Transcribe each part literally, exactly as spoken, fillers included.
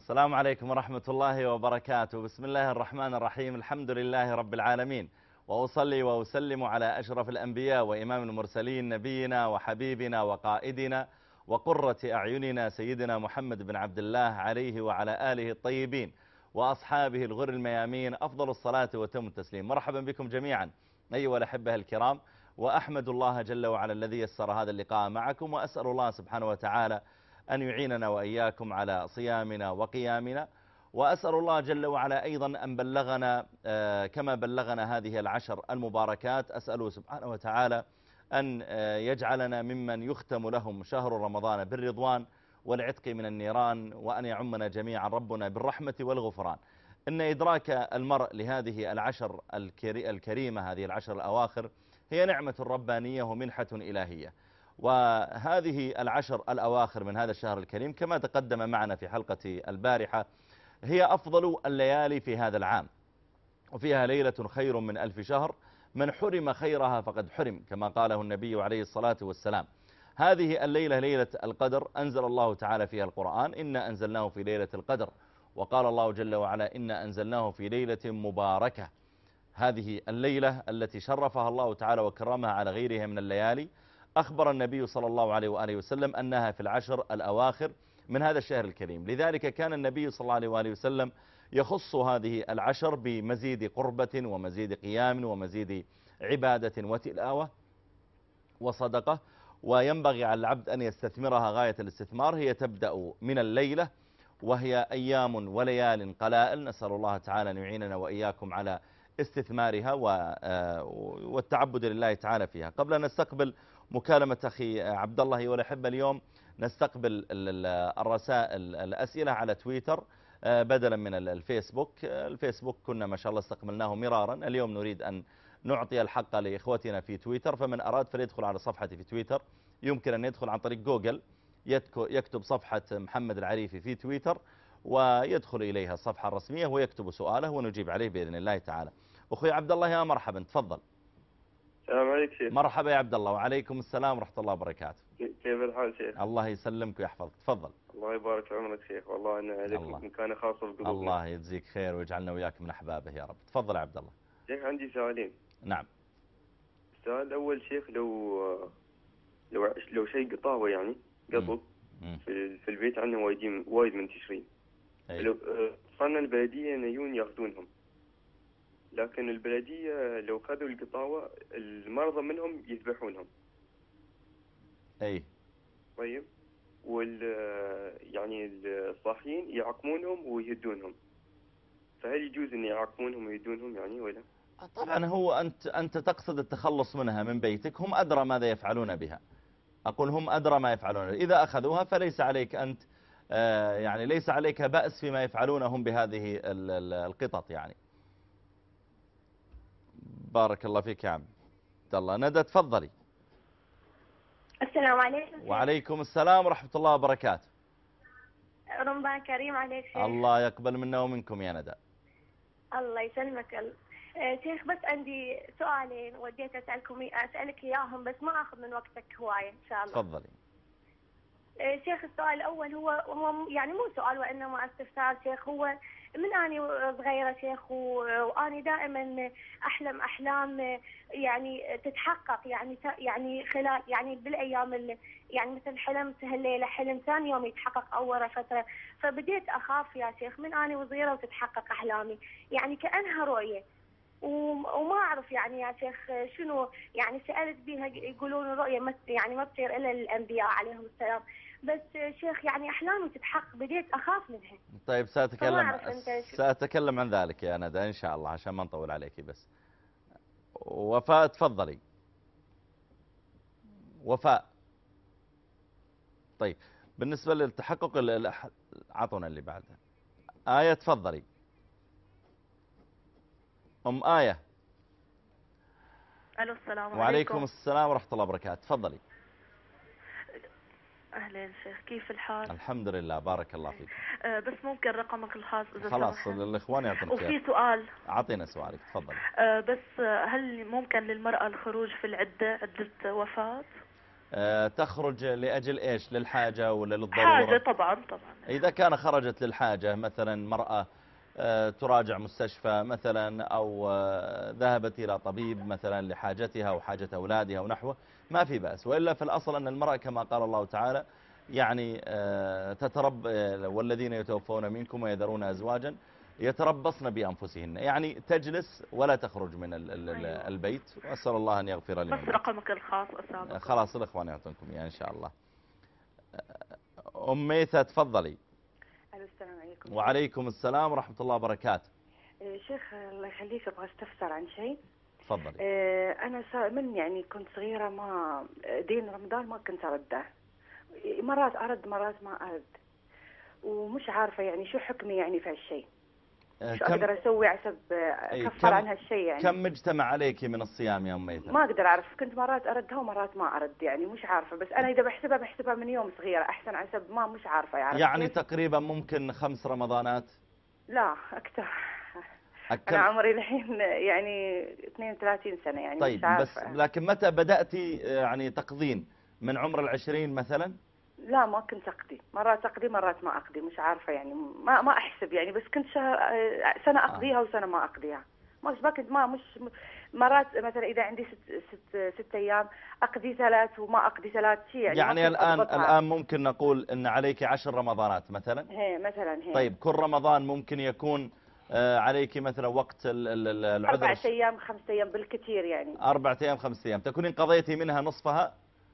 السلام عليكم ورحمة الله وبركاته. بسم الله الرحمن الرحيم. الحمد لله رب العالمين، وأصلي وأسلم على أشرف الأنبياء وإمام المرسلين، نبينا وحبيبنا وقائدنا وقرة أعيننا سيدنا محمد بن عبد الله عليه وعلى آله الطيبين وأصحابه الغر الميامين أفضل الصلاة وتم التسليم. مرحبا بكم جميعا أيها الأحبة الكرام، وأحمد الله جل وعلا الذي يسر هذا اللقاء معكم، وأسأل الله سبحانه وتعالى أن يعيننا وإياكم على صيامنا وقيامنا، وأسأل الله جل وعلا أيضا أن بلغنا كما بلغنا هذه العشر المباركات. أسأله سبحانه وتعالى أن يجعلنا ممن يختم لهم شهر رمضان بالرضوان والعتق من النيران، وأن يعمنا جميعا ربنا بالرحمة والغفران. إن إدراك المرء لهذه العشر الكريمة، هذه العشر الأواخر، هي نعمة ربانية ومنحة إلهية. وهذه العشر الأواخر من هذا الشهر الكريم كما تقدم معنا في حلقة البارحة هي أفضل الليالي في هذا العام، وفيها ليلة خير من ألف شهر، من حرم خيرها فقد حرم، كما قاله النبي عليه الصلاة والسلام. هذه الليلة ليلة القدر، أنزل الله تعالى فيها القرآن: إنا أنزلناه في ليلة القدر، وقال الله جل وعلا: إنا أنزلناه في ليلة مباركة. هذه الليلة التي شرفها الله تعالى وكرمها على غيرها من الليالي، أخبر النبي صلى الله عليه وآله وسلم أنها في العشر الأواخر من هذا الشهر الكريم. لذلك كان النبي صلى الله عليه وآله وسلم يخص هذه العشر بمزيد قربة ومزيد قيام ومزيد عبادة وتلاوة وصدقة، وينبغي على العبد أن يستثمرها غاية الاستثمار. هي تبدأ من الليلة، وهي أيام وليال قلائل، نسأل الله تعالى أن يعيننا وإياكم على استثمارها والتعبد لله تعالى فيها. قبل أن نستقبل مكالمة أخي عبد الله والأحبة، اليوم نستقبل الرسائل الأسئلة على تويتر بدلا من الفيسبوك. الفيسبوك كنا ما شاء الله استقبلناه مرارا، اليوم نريد أن نعطي الحق لإخوتنا في تويتر. فمن أراد فليدخل على صفحتي في تويتر، يمكن أن يدخل عن طريق جوجل، يكتب صفحة محمد العريفي في تويتر ويدخل إليها الصفحة الرسمية ويكتب سؤاله ونجيب عليه بإذن الله تعالى. أخوي عبد الله، يا مرحبا، تفضل. السلام عليكم شيخ. مرحبا يا عبد الله، وعليكم السلام ورحمة الله وبركاته. كيف الحال شيخ؟ الله يسلمك ويحفظك، تفضل. الله يبارك في عمرك شيخ، والله أنا لكم مكانة خاصة بقلوبنا. الله يجزيك خير ويجعلنا وياك من أحبابه يا رب. تفضل يا عبد الله. شيخ عندي سؤالين. نعم. السؤال الأول شيخ، لو لو لو شيء قطاوة يعني قطو في في البيت عندنا وايد وايد منتشرين. لو صرنا البلدية يجون ياخذونهم، لكن البلدية لو خذوا القطاوة المرضى منهم يذبحونهم. أي. طيب، وال يعني الصاحيين يعقمونهم ويهدونهم، فهل يجوز أن يعقمونهم ويهدونهم يعني ولا؟ طبعا هو أنت أنت تقصد التخلص منها من بيتك، هم أدرى ماذا يفعلون بها. أقول هم أدرى ما يفعلون. إذا أخذوها فليس عليك أنت يعني ليس عليك بأس فيما يفعلونهم بهذه القطط يعني. بارك الله فيك يا عبد الله. ندى تفضلي. السلام عليكم. وعليكم السلام ورحمة الله وبركاته. رمضان كريم عليك شيخ. الله يقبل منا ومنكم يا ندى. الله يسلمك. شيخ بس عندي سؤالين وديت أسألكم أسألك إياهم، بس ما أخذ من وقتك هواية إن شاء الله. تفضلي. شيخ السؤال الأول هو هو يعني مو سؤال وإنما استفسار شيخ. هو من أني صغيرة شيخ وأني دائما أحلم أحلام يعني تتحقق يعني يعني خلال يعني بالأيام اللي يعني مثل حلمت هالليلة حلم ثاني يوم يتحقق أو ورا فترة، فبديت أخاف يا شيخ من أني وصغيرة وتتحقق أحلامي يعني كأنها رؤية، وما أعرف يعني يا شيخ شنو يعني. سألت بيها يقولون الرؤية يعني ما تصير إلا للأنبياء عليهم السلام، بس شيخ يعني أحلامي تتحقق بديت أخاف منها. طيب سأتكلم سأتكلم عن ذلك يا ندى إن شاء الله عشان ما نطول عليكي. بس وفاء تفضلي. وفاء. طيب بالنسبة للتحقق عطونا اللي بعدها. آية تفضلي. أم آية. ألو السلام عليكم. وعليكم السلام ورحمة الله وبركاته، تفضلي. أهلين شيخ، كيف الحال؟ الحمد لله بارك الله فيك. أه بس ممكن رقمك الخاص إذا خلاص سمحت؟ الإخوان يعطونك. وفي سؤال. أعطينا سؤالك تفضلي. أه بس هل ممكن للمرأة الخروج في العدة عدة وفاة؟ تخرج لأجل إيش؟ للحاجة ولا للضرورة؟ حاجة طبعا طبعا. إذا كان خرجت للحاجة، مثلا مرأة تراجع مستشفى مثلا، أو ذهبت إلى طبيب مثلا لحاجتها وحاجة أولادها ونحوه، ما في بأس. وإلا في الأصل أن المرأة كما قال الله تعالى يعني تترب والذين يتوفون منكم ويذرون أزواجا يتربصن بأنفسهن، يعني تجلس ولا تخرج من البيت. وأسأل الله أن يغفر لنا. بس رقمك الخاص أسابقكم. خلاص الإخوان يعطونكم إياه إن شاء الله. أم ميثة تفضلي. السلام عليكم. وعليكم السلام ورحمة الله وبركاته. شيخ الله يخليك، أبغى استفسر عن شيء. تفضلي. أنا من يعني كنت صغيرة، ما دين رمضان ما كنت أرده، مرات أرد مرات ما أرد، ومش عارفة يعني شو حكمي يعني في هالشيء، شو أقدر أسوي عشان أكفر عن هالشيء يعني. كم مجتمع عليك من الصيام يا أم ميثة؟ ما أقدر أعرف، كنت مرات أردها ومرات ما أرد، يعني مش عارفة. بس أنا إذا بحسبها بحسبها من يوم صغيرة أحسن، عشان ما مش عارفة يعني. يعني تقريبا ممكن خمس رمضانات؟ لا أكثر. أكثر. أنا عمري الحين يعني اثنين وثلاثين سنة يعني. طيب مش عارفة. بس لكن متى بدأتي يعني تقضين؟ من عمر العشرين مثلا؟ لا ما كنت أقضي، مرات أقضي مرات ما أقضي، مش عارفة يعني. ما ما أحسب يعني، بس كنت شهر سنة أقضيها وسنة ما أقضيها. مش بكنت ما مش مرات مثلا إذا عندي ست ست ست أيام أقضي ثلاث وما أقضي ثلاث شيء يعني. يعني الآن الآن ممكن نقول إن عليك عشر رمضانات مثلا. هي مثلا هي. طيب كل رمضان ممكن يكون عليك مثلا وقت العذر أربعة أيام خمسة أيام بالكثير يعني. أربعة أيام خمسة أيام تكونين قضيتي منها نصفها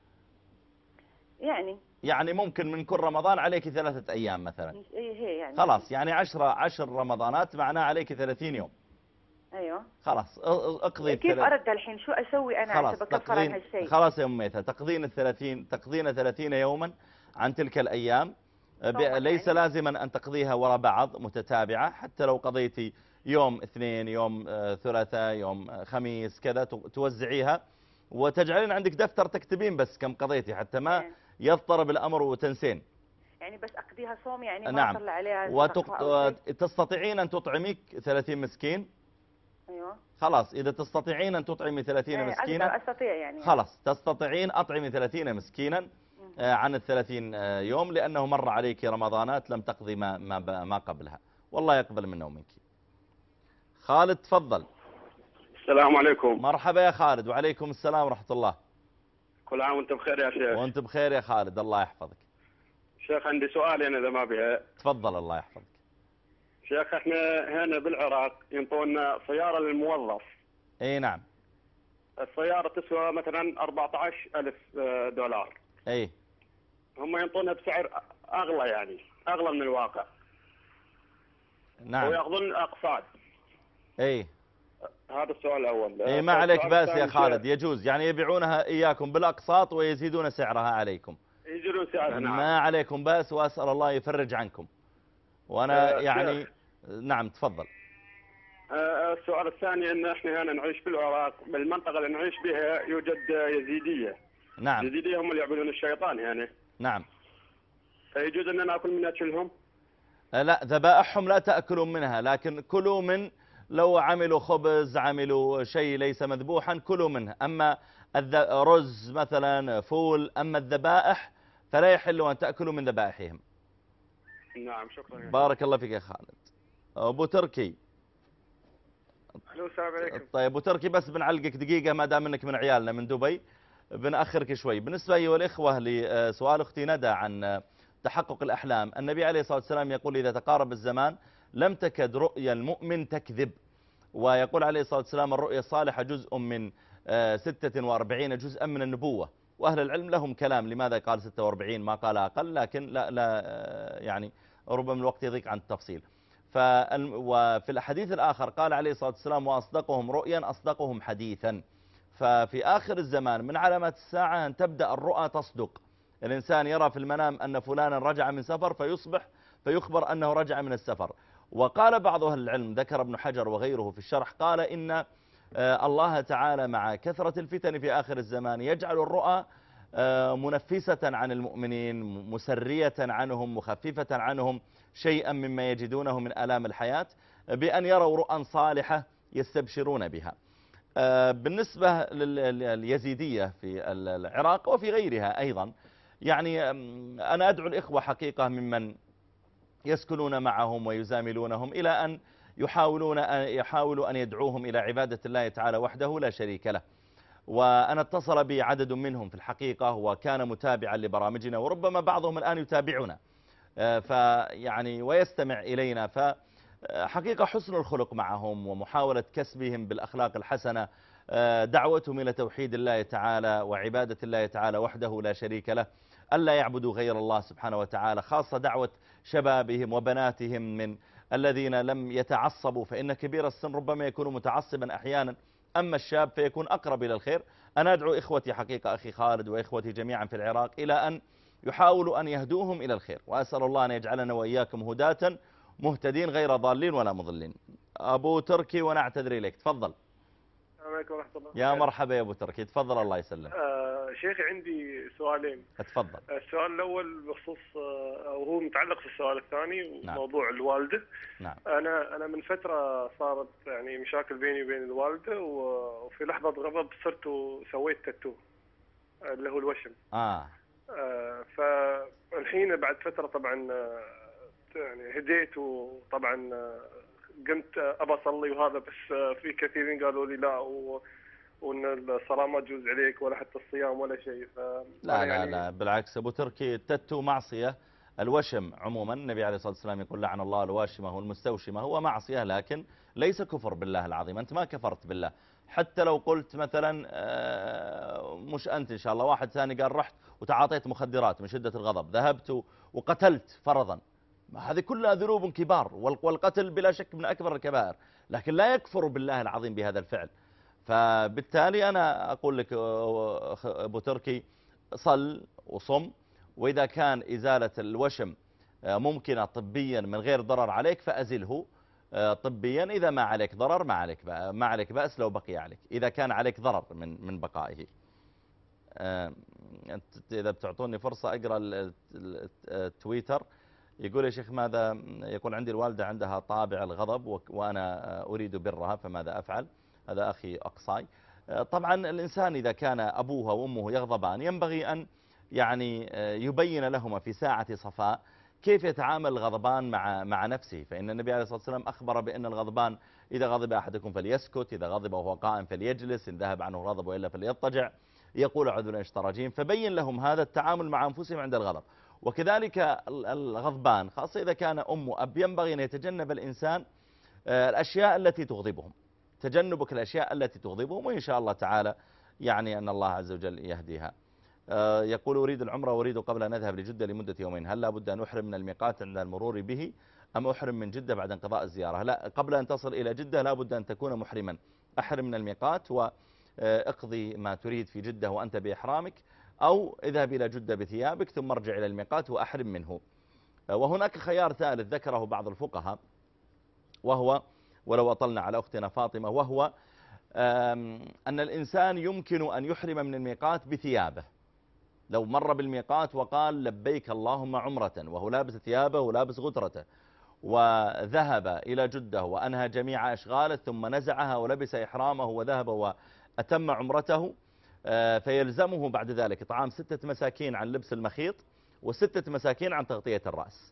يعني. يعني ممكن من كل رمضان عليك ثلاثة أيام مثلا. هي يعني. خلاص يعني عشرة عشر رمضانات معناه عليك ثلاثين يوم. أيوه. خلاص اقضي. كيف أرد الحين؟ شو أسوي أنا عشان بكفر عن هالشيء؟ خلاص يا أم ميثة، تقضين الثلاثين تقضين ثلاثين يوما عن تلك الأيام. ليس يعني لازما أن تقضيها وراء بعض متتابعة، حتى لو قضيتي يوم اثنين يوم ثلاثاء يوم خميس كذا توزعيها، وتجعلين عندك دفتر تكتبين بس كم قضيتي حتى ما يضطرب الأمر وتنسين. يعني بس أقضيها صوم يعني ما نعم. أطلع عليها. وتستطيعين أن تطعميك ثلاثين مسكين. أيوة. خلاص إذا تستطيعين أن تطعمي ثلاثين ايه مسكينا. أقدر أستطيع يعني. خلاص تستطيعين أطعمي ثلاثين مسكينا عن الثلاثين يوم، لأنه مر عليك رمضانات لم تقضي ما, ما, ما قبلها، والله يقبل منا ومنك. خالد تفضل. السلام عليكم. مرحبا يا خالد. وعليكم السلام ورحمة الله. كل عام وانت بخير يا شيخ. وانت بخير يا خالد، الله يحفظك. شيخ عندي سؤال أنا إذا ما بها. تفضل الله يحفظك. شيخ احنا هنا بالعراق ينطونا سيارة للموظف. اي نعم. السيارة تسوى مثلا أربعة عشر ألف دولار. اي. هم ينطونها بسعر أغلى يعني أغلى من الواقع. نعم. ويأخذون أقساط. اي. هذا السؤال الأول. اي ما عليك بأس يا خالد، يجوز يعني يبيعونها إياكم بالأقساط ويزيدون سعرها عليكم. يزيدون سعرها. نعم. ما عليكم بأس، وأسأل الله يفرج عنكم. وأنا يعني نعم تفضل. السؤال الثاني ان احنا هنا نعيش في العراق، بالمنطقه اللي نعيش بها يوجد يزيديه. نعم. يزيديه هم اللي يعبدون الشيطان يعني. نعم. فيجوز اننا ناكل من اكلهم؟ لا ذبائحهم لا تاكلون منها، لكن كلوا من لو عملوا خبز عملوا شيء ليس مذبوحا كلوا منه. اما رز مثلا فول، اما الذبائح فلا يحل ان تاكلوا من ذبائحهم. نعم شكرا. بارك الله فيك يا خالد. ابو تركي. الو السلام عليكم. طيب ابو تركي بس بنعلقك دقيقه ما دام انك من عيالنا من دبي، بنأخرك شوي. بالنسبه ايها الاخوه لسؤال اختي ندى عن تحقق الاحلام، النبي عليه الصلاه والسلام يقول اذا تقارب الزمان لم تكد رؤيا المؤمن تكذب، ويقول عليه الصلاه والسلام الرؤيا الصالحه جزء من ستة وأربعين جزءا من النبوه، واهل العلم لهم كلام لماذا قال ستة وأربعين ما قال اقل، لكن لا لا يعني ربما الوقت يضيق عن التفصيل. وفي الحديث الآخر قال عليه الصلاة والسلام وأصدقهم رؤيا أصدقهم حديثا. ففي آخر الزمان من علامات الساعة أن تبدأ الرؤى تصدق، الإنسان يرى في المنام أن فلانا رجع من سفر فيصبح فيخبر أنه رجع من السفر. وقال بعض أهل العلم ذكر ابن حجر وغيره في الشرح قال إن الله تعالى مع كثرة الفتن في آخر الزمان يجعل الرؤى منفسة عن المؤمنين، مسرية عنهم، مخففة عنهم شيئا مما يجدونه من آلام الحياة، بأن يروا رؤى صالحة يستبشرون بها. بالنسبة لليزيدية في العراق وفي غيرها أيضا، يعني أنا أدعو الإخوة حقيقة ممن يسكنون معهم ويزاملونهم إلى أن يحاولون أن يحاولوا أن يدعوهم إلى عبادة الله تعالى وحده لا شريك له. وأنا اتصل بي عدد منهم في الحقيقة وكان متابعا لبرامجنا، وربما بعضهم الآن يتابعنا فيعني ويستمع إلينا. فحقيقة حسن الخلق معهم ومحاولة كسبهم بالأخلاق الحسنة، دعوتهم إلى توحيد الله تعالى وعبادة الله تعالى وحده لا شريك له، ألا يعبدوا غير الله سبحانه وتعالى، خاصة دعوة شبابهم وبناتهم من الذين لم يتعصبوا، فإن كبير السن ربما يكون متعصبا أحيانا، أما الشاب فيكون أقرب إلى الخير. أنا أدعو إخوتي حقيقة أخي خالد وإخوتي جميعا في العراق إلى أن يحاولوا أن يهدوهم إلى الخير، وأسأل الله أن يجعلنا وإياكم هداة مهتدين غير ضالين ولا مضلين. أبو تركي ونعتذر إليك، تفضل. السلام عليكم ورحمة الله. يا مرحبا يا أبو تركي، تفضل الله يسلم. آه شيخي عندي سؤالين. تفضل. السؤال الأول بخصوص أو هو متعلق في السؤال الثاني، نعم. موضوع الوالدة. نعم. أنا أنا من فترة صارت يعني مشاكل بيني وبين الوالدة، وفي لحظة غضب صرت وسويت تاتو اللي هو الوشم. آه. آه فالحين بعد فترة طبعا يعني هديت، وطبعا قمت أبى أصلي وهذا، بس في كثيرين قالوا لي لا، و وان الصلاة ما تجوز عليك ولا حتى الصيام ولا شيء. لا يعني لا لا بالعكس أبو تركي، التاتو معصية، الوشم عموما النبي عليه الصلاة والسلام يقول لعن الله الواشمة والمستوشمة، هو معصية لكن ليس كفر بالله العظيم، أنت ما كفرت بالله. حتى لو قلت مثلا مش أنت إن شاء الله، واحد ثاني قال رحت وتعاطيت مخدرات من شدة الغضب، ذهبت وقتلت فرضا، هذه كلها ذنوب كبار، والقتل بلا شك من أكبر الكبائر، لكن لا يكفر بالله العظيم بهذا الفعل. فبالتالي أنا أقول لك أبو تركي، صل وصم، وإذا كان إزالة الوشم ممكنة طبيا من غير ضرر عليك فأزله طبيا، إذا ما عليك ضرر ما عليك ما عليك بأس لو بقي عليك، إذا كان عليك ضرر من من بقائه. إذا بتعطوني فرصة أقرأ التويتر. يقول يا شيخ ماذا، يقول عندي الوالدة عندها طابع الغضب وأنا أريد برها فماذا أفعل؟ هذا أخي أقصاي. طبعا الإنسان إذا كان أبوها وأمه يغضبان ينبغي أن يعني يبين لهما في ساعة صفاء كيف يتعامل الغضبان مع مع نفسه، فإن النبي عليه الصلاة والسلام أخبر بأن الغضبان إذا غضب أحدكم فليسكت، إذا غضب وهو قائم فليجلس، إن ذهب عنه غضب وإلا فليضطجع، يقول أعوذ بالله من الشيطان الرجيم. فبين لهم هذا التعامل مع أنفسهم عند الغضب. وكذلك الغضبان خاصة إذا كان أم وأب ينبغي أن يتجنب الإنسان الأشياء التي تغضبهم، تجنبك الأشياء التي تغضبهم، وإن شاء الله تعالى يعني أن الله عز وجل يهديها. يقول أريد العمرة وأريد قبل أن أذهب لجدة لمدة يومين، هل لابد أن أحرم من الميقات عند المرور به أم أحرم من جدة بعد انقضاء الزيارة؟ لا، قبل أن تصل إلى جدة لابد أن تكون محرما، أحرم من الميقات واقضي ما تريد في جدة وأنت بإحرامك، أو اذهب إلى جدة بثيابك ثم ارجع إلى الميقات وأحرم منه. وهناك خيار ثالث ذكره بعض الفقهاء، وهو ولو أطلنا على أختنا فاطمة، وهو أن الإنسان يمكن أن يحرم من الميقات بثيابه. لو مر بالميقات وقال لبيك اللهم عمرة وهو لابس ثيابه ولابس غترته، وذهب إلى جدة وأنهى جميع أشغاله ثم نزعها ولبس إحرامه وذهب وأتم عمرته، فيلزمه بعد ذلك إطعام ستة مساكين عن لبس المخيط وستة مساكين عن تغطية الرأس.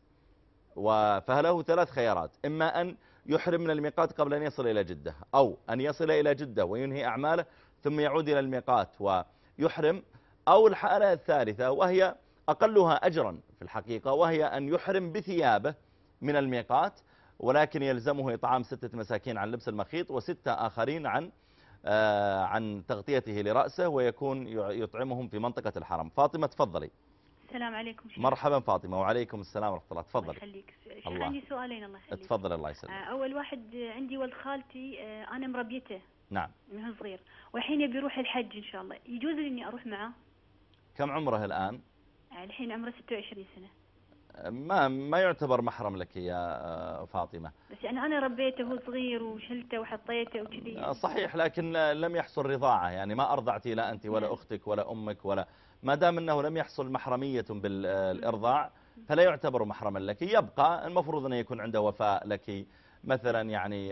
فله ثلاث خيارات، إما أن يحرم من الميقات قبل أن يصل إلى جدة، أو أن يصل إلى جدة وينهي أعماله ثم يعود إلى الميقات ويحرم، أو الحالة الثالثة وهي أقلها أجرا في الحقيقة، وهي أن يحرم بثيابه من الميقات، ولكن يلزمه إطعام ستة مساكين عن لبس المخيط وستة آخرين عن آه عن تغطيته لرأسه، ويكون يطعمهم في منطقة الحرم. فاطمة تفضلي. السلام عليكم شيخ. مرحبا فاطمة. وعليكم السلام ورحمة الله. تفضلي. الله يخليك. الله. عندي سؤالين. الله يخليك. تفضل. الله يسلمك. أول واحد، عندي ولد خالتي أنا مربيته. نعم. من هو صغير، والحين يبي يروح الحج إن شاء الله، يجوز لي إني أروح معه؟ كم عمره الآن؟ الحين عمره ستة وعشرين سنة. ما ما يعتبر محرم لك يا فاطمة. بس يعني أنا ربيته وهو صغير وشلته وحطيته وكذي. صحيح، لكن لم يحصل رضاعة، يعني ما أرضعتي لا أنت ولا أختك ولا أمك، ولا ما دام أنه لم يحصل محرمية بالإرضاع فلا يعتبر محرما لك. يبقى المفروض أن يكون عنده وفاء لك مثلا يعني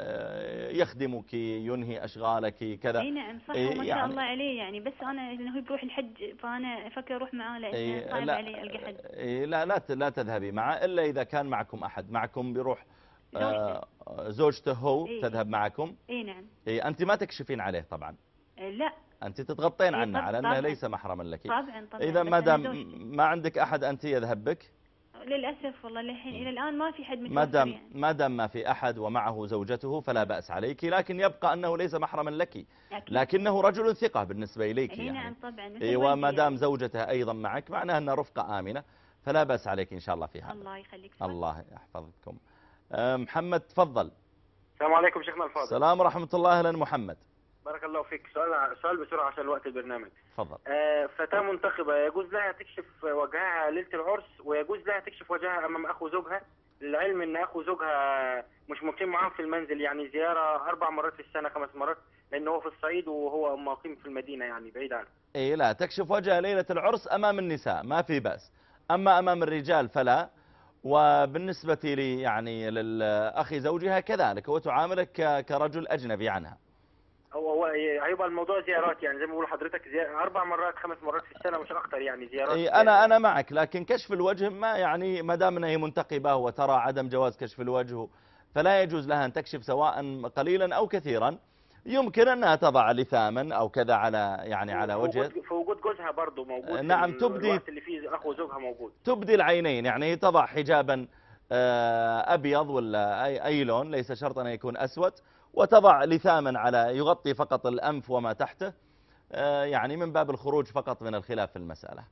يخدمك، ينهي أشغالك كذا. اي نعم صح، إيه وما شاء يعني الله عليه يعني، بس انا انه بيروح الحج فانا افكر اروح معاه لانه إيه صعب لا علي القى حد. إيه لا لا لا تذهبي معه إلا إذا كان معكم أحد. معكم بيروح زوجته. آه زوجته هو إيه تذهب معكم. اي نعم. إيه أنت ما تكشفين عليه طبعا، لا أنت تتغطين إيه عنه طب على أنه طبعاً. ليس محرما لك. طبعا طبعا. إذا بس ما أنا دام زوجتي. ما عندك أحد أنت يذهب بك. للاسف والله للحين الى الان ما في حد ما متوفر دام يعني. ما دام ما في أحد ومعه زوجته فلا بأس عليك، لكن يبقى أنه ليس محرما لك، أكيد. لكنه رجل ثقة بالنسبة إليك اي يعني. نعم طبعا. مثل إيه والدي وما دام يعني. زوجته أيضا معك معناها أنها رفقة آمنة، فلا بأس عليك إن شاء الله في هذا. الله يخليك. الله يحفظكم. أه محمد تفضل. السلام عليكم شيخنا الفاضل. السلام ورحمة الله. أهلا محمد. بارك الله فيك. سؤال سؤال بسرعة عشان وقت البرنامج. تفضل. آه فتاة منتخبة يجوز لها تكشف وجهها ليلة العرس، ويجوز لها تكشف وجهها أمام أخو زوجها، للعلم إن أخو زوجها مش مقيم معاهم في المنزل، يعني زيارة أربع مرات في السنة خمس مرات، لأنه هو في الصعيد وهو مقيم في المدينة يعني بعيد عنه. إيه لا تكشف وجهها ليلة العرس أمام النساء ما في بأس، أما أمام الرجال فلا. وبالنسبة لي يعني للأخي زوجها كذلك، هو تعاملك كرجل أجنبي عنها. هو هو هيبقى الموضوع زيارات يعني زي ما بيقول حضرتك، أربع مرات خمس مرات في السنة مش أكتر يعني زيارات. إيه أنا أنا معك، لكن كشف الوجه ما يعني ما دام أنها هي منتقبة وترى عدم جواز كشف الوجه فلا يجوز لها أن تكشف سواء قليلا أو كثيرا. يمكن أنها تضع لثاما أو كذا على يعني على وجه في وجود جوزها برضه موجود. نعم تبدي الوقت اللي فيه أخو زوجها موجود. تبدي العينين، يعني هي تضع حجابا أبيض ولا أي, أي لون، ليس شرط أن يكون أسود، وتضع لثاما على يغطي فقط الأنف وما تحته، يعني من باب الخروج فقط من الخلاف في المسألة.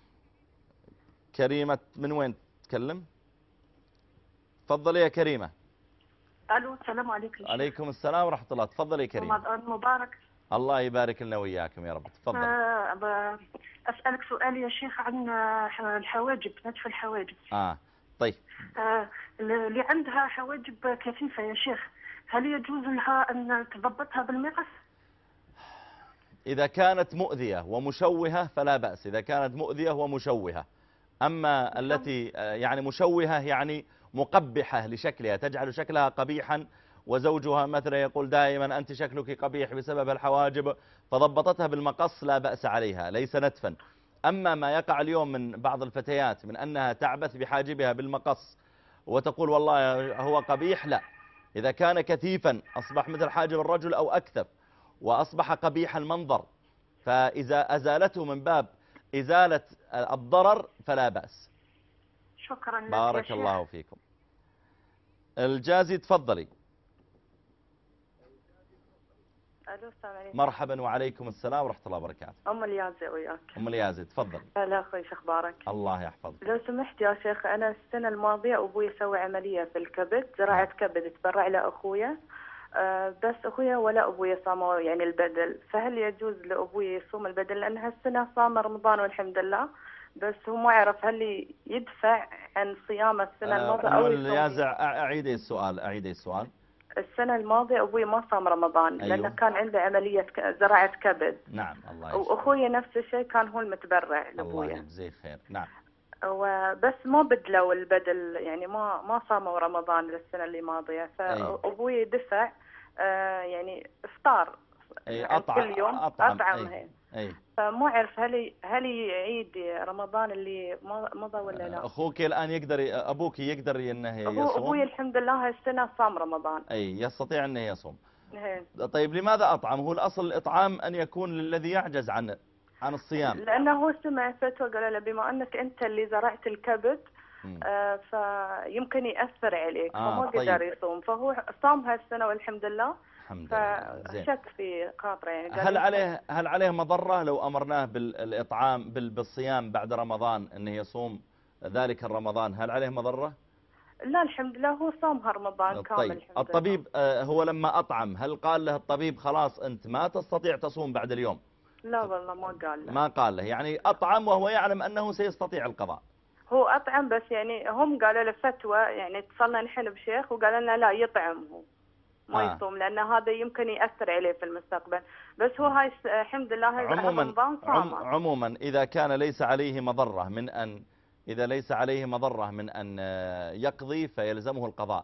كريمة من وين تتكلم؟ تفضلي يا كريمة. الو السلام عليكم. عليكم السلام ورحمة الله. تفضلي يا كريمة. رمضان مبارك. الله يبارك لنا وياكم يا رب. تفضل. أه أسألك سؤال يا شيخ عن الحواجب، نتف الحواجب. آه طيب. آه اللي عندها حواجب كثيفة يا شيخ، هل يجوز لها أن تضبطها بالمقص؟ إذا كانت مؤذية ومشوهة فلا بأس، إذا كانت مؤذية ومشوهة. أما التي يعني مشوهة يعني مقبحة لشكلها، تجعل شكلها قبيحا، وزوجها مثلا يقول دائما أنت شكلك قبيح بسبب الحواجب، فضبطتها بالمقص لا بأس عليها، ليس نتفا. أما ما يقع اليوم من بعض الفتيات من أنها تعبث بحاجبها بالمقص وتقول والله هو قبيح، لا. إذا كان كثيفا أصبح مثل حاجب الرجل أو أكثر وأصبح قبيح المنظر، فإذا أزالته من باب إزالة الضرر فلا بأس. شكرا لك بارك يا الله فيكم. الجازي تفضلي. الو السلام عليكم. مرحبا وعليكم السلام ورحمة الله وبركاته. ام اليازي وياك. ام اليازي تفضل. هلا اخوي شو اخبارك؟ الله يحفظك. لو سمحت يا شيخ، انا السنه الماضيه ابوي سوى عمليه في الكبد، زراعه كبد، تبرع له اخويا. أه بس اخويا ولا ابوي صاموا يعني البدل، فهل يجوز لابوي يصوم البدل؟ لان هالسنه صام رمضان والحمد لله، بس هو ما يعرف هل يدفع عن صيام السنه الماضيه او ام اليازي اعيدي السؤال اعيدي السؤال. السنة الماضية أبوي ما صام رمضان. أيوه. لأنه كان عنده عملية زراعة كبد. نعم الله يجزيه. وأخوي نفس الشيء كان هو المتبرع لأبويا. الله يجزيه خير. نعم. وبس ما بدلوا البدل يعني ما ما صاموا رمضان للسنة اللي ماضية، فأبوي دفع آه يعني إفطار أي أطعم كل يوم أطعم, أطعم أي. أي. فما أعرف هل هل يعيد رمضان اللي مضى ولا لا. أخوك الآن يقدر أبوك يقدر إنه يصوم؟ أبوي الحمد لله هالسنة صام رمضان. أي يستطيع إنه يصوم. هي. طيب لماذا أطعم؟ هو الأصل الإطعام أن يكون للذي يعجز عن عن الصيام. لأنه هو سمع فتوى قال له بما أنك أنت اللي زرعت الكبد آه فيمكن يأثر عليك، آه فما قدر طيب. يصوم، فهو صام هالسنة والحمد لله. الحمد لله. فشك في خاطره يعني. هل عليه هل عليه مضرة لو أمرناه بالإطعام بالصيام بعد رمضان أنه يصوم ذلك الرمضان؟ هل عليه مضرة؟ لا الحمد لله هو صام رمضان طيب. كامل الحمد الطبيب لله. هو لما أطعم هل قال له الطبيب خلاص أنت ما تستطيع تصوم بعد اليوم؟ لا والله ما قال له. ما قال له، يعني أطعم وهو يعلم أنه سيستطيع القضاء. هو أطعم بس يعني هم قالوا له فتوى، يعني اتصلنا نحن بشيخ وقال لنا لا يطعم هو ما آه. يصوم لأن هذا يمكن يأثر عليه في المستقبل، بس هو هاي الحمد لله عموما عم عموما إذا كان ليس عليه مضرة من أن إذا ليس عليه مضرة من أن يقضي فيلزمه القضاء.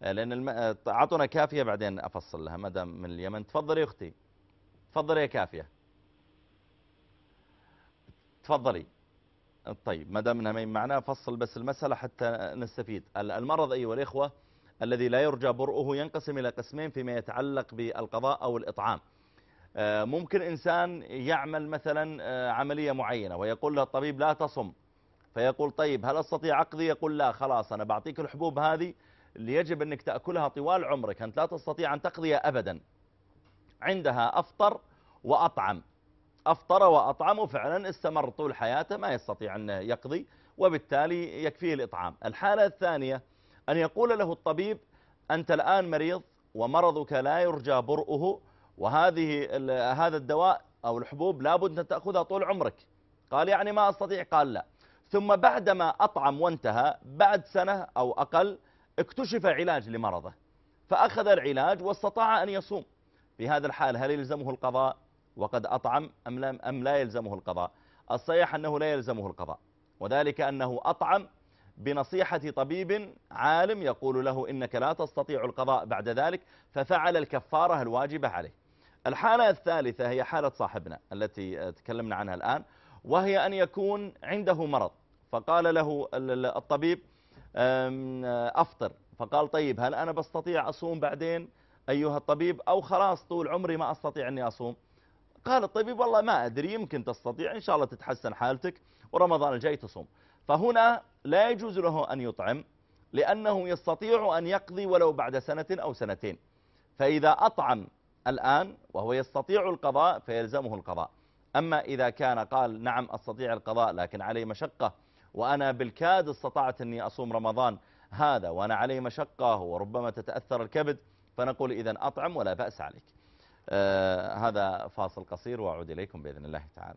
لأن الم... أعطونا كافية بعدين أفصل لها مدام من اليمن. تفضلي يا أختي، تفضلي يا كافية، تفضلي. طيب مدام انها ما معنا فصل بس المسألة حتى نستفيد. المرض أيها الإخوة الذي لا يرجى برؤه ينقسم إلى قسمين فيما يتعلق بالقضاء أو الإطعام. ممكن إنسان يعمل مثلا عملية معينة ويقول له الطبيب لا تصم، فيقول طيب هل أستطيع أقضي؟ يقول لا، خلاص أنا بعطيك الحبوب هذه اللي يجب أنك تأكلها طوال عمرك، أنت لا تستطيع أن تقضي أبدا. عندها أفطر وأطعم، أفطر وأطعم وفعلا استمر طول حياته ما يستطيع أن يقضي، وبالتالي يكفيه الإطعام. الحالة الثانية أن يقول له الطبيب أنت الآن مريض ومرضك لا يرجى برؤه، وهذه هذا الدواء أو الحبوب لابد أن تأخذها طول عمرك. قال يعني ما أستطيع؟ قال لا. ثم بعدما أطعم وانتهى بعد سنة أو أقل اكتشف علاج لمرضه فأخذ العلاج واستطاع أن يصوم. في هذا الحال هل يلزمه القضاء وقد أطعم أم لا, أم لا يلزمه القضاء؟ الصحيح أنه لا يلزمه القضاء، وذلك أنه أطعم بنصيحة طبيب عالم يقول له إنك لا تستطيع القضاء بعد ذلك، ففعل الكفارة الواجبة عليه. الحالة الثالثة هي حالة صاحبنا التي تكلمنا عنها الآن، وهي أن يكون عنده مرض فقال له الطبيب أفطر، فقال طيب هل أنا بستطيع أصوم بعدين أيها الطبيب أو خلاص طول عمري ما أستطيع أني أصوم؟ قال الطبيب والله ما أدري، يمكن تستطيع إن شاء الله تتحسن حالتك ورمضان الجاي تصوم. فهنا لا يجوز له أن يطعم لأنه يستطيع أن يقضي ولو بعد سنة أو سنتين. فإذا أطعم الآن وهو يستطيع القضاء فيلزمه القضاء. أما إذا كان قال نعم أستطيع القضاء لكن علي مشقة وأنا بالكاد استطعت أني أصوم رمضان هذا وأنا علي مشقة وربما تتأثر الكبد، فنقول إذن أطعم ولا بأس عليك. آه هذا فاصل قصير وأعود إليكم بإذن الله تعالى.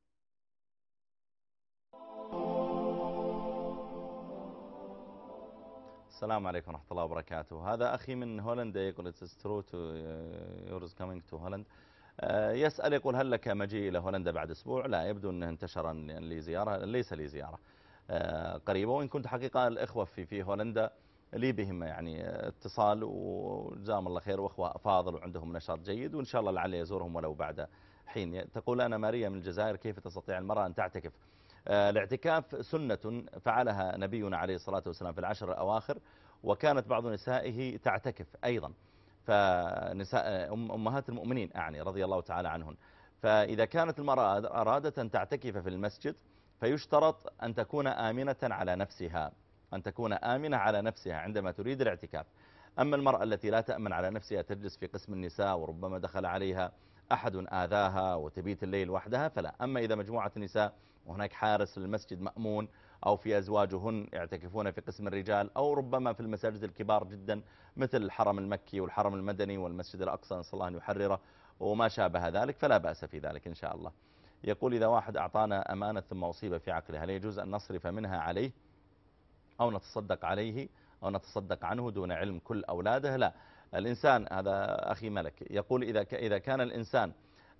السلام عليكم ورحمة الله وبركاته. هذا أخي من هولندا يقول it's true to yours coming to Holland. آه يسأل يقول هل لك مجيء إلى هولندا بعد أسبوع؟ لا، يبدو أنه انتشر لي زيارة، ليس لي زيارة آه قريبة، وإن كنت حقيقة الإخوة في في هولندا لي بهم يعني اتصال وجزاهم الله خير، وأخوة أفاضل وعندهم نشاط جيد، وإن شاء الله لعلي يزورهم ولو بعد حين. تقول أنا ماريا من الجزائر، كيف تستطيع المرأة أن تعتكف؟ آه الاعتكاف سنة فعلها نبينا عليه الصلاة والسلام في العشر الأواخر، وكانت بعض نسائه تعتكف أيضا، فنساء أمهات المؤمنين أعني رضي الله تعالى عنهن. فإذا كانت المرأة أرادت أن تعتكف في المسجد فيشترط أن تكون آمنة على نفسها، أن تكون آمنة على نفسها عندما تريد الاعتكاف. أما المرأة التي لا تأمن على نفسها تجلس في قسم النساء وربما دخل عليها أحد آذاها وتبيت الليل وحدها فلا. أما إذا مجموعة نساء وهناك حارس للمسجد مأمون، أو في أزواجهن يعتكفون في قسم الرجال، أو ربما في المساجد الكبار جدا مثل الحرم المكي والحرم المدني والمسجد الأقصى نسأل الله أن يحرره وما شابه ذلك، فلا بأس في ذلك إن شاء الله. يقول إذا واحد أعطانا أمانة ثم أصيب في عقله هل يجوز أن نصرف منها عليه أو نتصدق عليه أو نتصدق عنه دون علم كل أولاده؟ لا، الإنسان هذا أخي ملك يقول إذا إذا كان الإنسان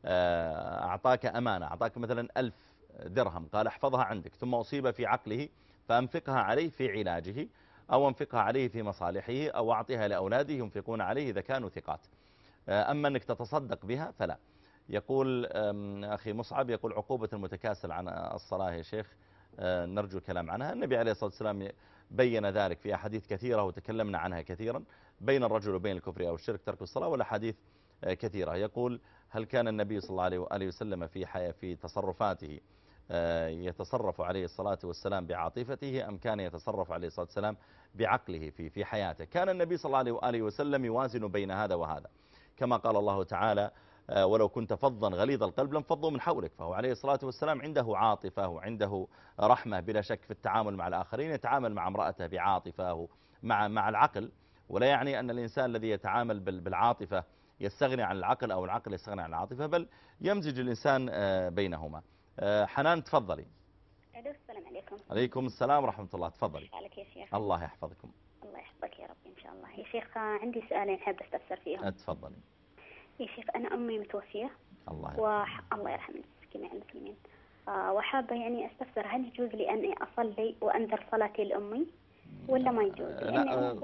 أعطاك أمانة، أعطاك مثلا ألف درهم قال احفظها عندك، ثم أصيب في عقله فأنفقها عليه في علاجه أو أنفقها عليه في مصالحه أو أعطيها لأولاده ينفقون عليه إذا كانوا ثقات. أما أنك تتصدق بها فلا. يقول أخي مصعب يقول عقوبة المتكاسل عن الصلاة يا شيخ نرجو الكلام عنها. النبي عليه الصلاة والسلام بين ذلك في أحاديث كثيرة وتكلمنا عنها كثيرا، بين الرجل وبين الكفر أو الشرك ترك الصلاة، والأحاديث كثيرة. يقول هل كان النبي صلى الله عليه وآله وسلم في حياة في تصرفاته يتصرف عليه الصلاة والسلام بعاطفته أم كان يتصرف عليه الصلاة والسلام بعقله في في حياته؟ كان النبي صلى الله عليه وآله وسلم يوازن بين هذا وهذا، كما قال الله تعالى ولو كنت فظا غليظ القلب لانفضوا من حولك. فهو عليه الصلاة والسلام عنده عاطفة وعنده رحمة بلا شك في التعامل مع الآخرين، يتعامل مع امرأته بعاطفة مع مع العقل، ولا يعني أن الإنسان الذي يتعامل بالعاطفة يستغني عن العقل أو العقل يستغني عن العاطفة، بل يمزج الإنسان بينهما. حنان تفضلي. السلام عليكم. عليكم السلام ورحمة الله، تفضلي. عليك يا شيخ. الله يحفظكم. الله يحفظك يا رب إن شاء الله. يا شيخ عندي سؤالين حاب أستفسر فيهم. تفضلي. يا شيخ أنا أمي متوفية. الله وح... الله يرحم جميع المسلمين. آه وحابة يعني أستفسر هل يجوز لي أن أصلي وأنذر صلاتي لأمي ولا ما يجوز؟ لا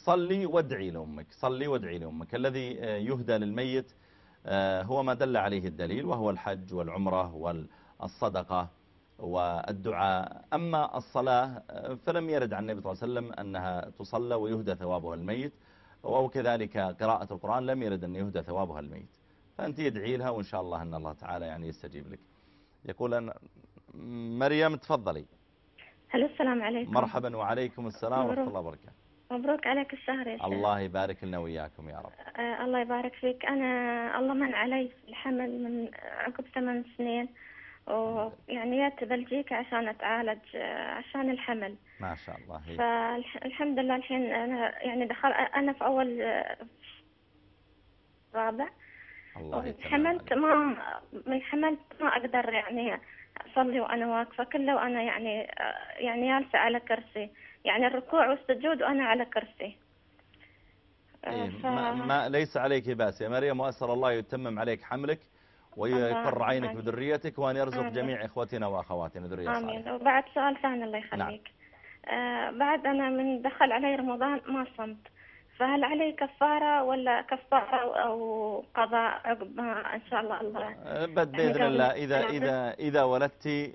صلي وادعي لأمك، صلي وادعي لأمك. الذي يهدى للميت هو ما دل عليه الدليل، وهو الحج والعمرة والصدقة والدعاء. أما الصلاة فلم يرد عن النبي صلى الله عليه وسلم أنها تصلى ويهدى ثوابها الميت، وكذلك قراءة القرآن لم يرد أن يهدى ثوابها الميت. فأنت يدعي لها وإن شاء الله أن الله تعالى يعني يستجيب لك. يقول أن مريم تفضلي. هلو السلام عليكم. مرحبا وعليكم السلام ورحمة الله وبركاته. مبروك عليك الشهر يا شيخ. الله يبارك لنا وياكم يا رب. آه الله يبارك فيك. أنا الله من علي في الحمل من عقب ثمان سنين، ويعني جت بلجيكا عشان أتعالج عشان الحمل. ما شاء الله. فالحمد لله الحين أنا يعني دخل أنا في أول رابع. الله حملت ما من حملت ما أقدر يعني أصلي وأنا واقفة كله، وأنا يعني يعني جالسة على كرسي، يعني الركوع والسجود وأنا على كرسي. إيه ف... ما, ما ليس عليك بأس يا مريم، وأسأل الله يتمم عليك حملك ويقر عينك بذريتك، وأن يرزق آمين. جميع إخوتنا وأخواتنا ذرية صالحة. آمين. وبعد سؤال ثاني الله يخليك. نعم. آه بعد أنا من دخل علي رمضان ما صمت، فهل علي كفارة ولا كفارة أو قضاء عقب ما إن شاء الله الله بد بإذن الله إذا إذا إذا ولدتي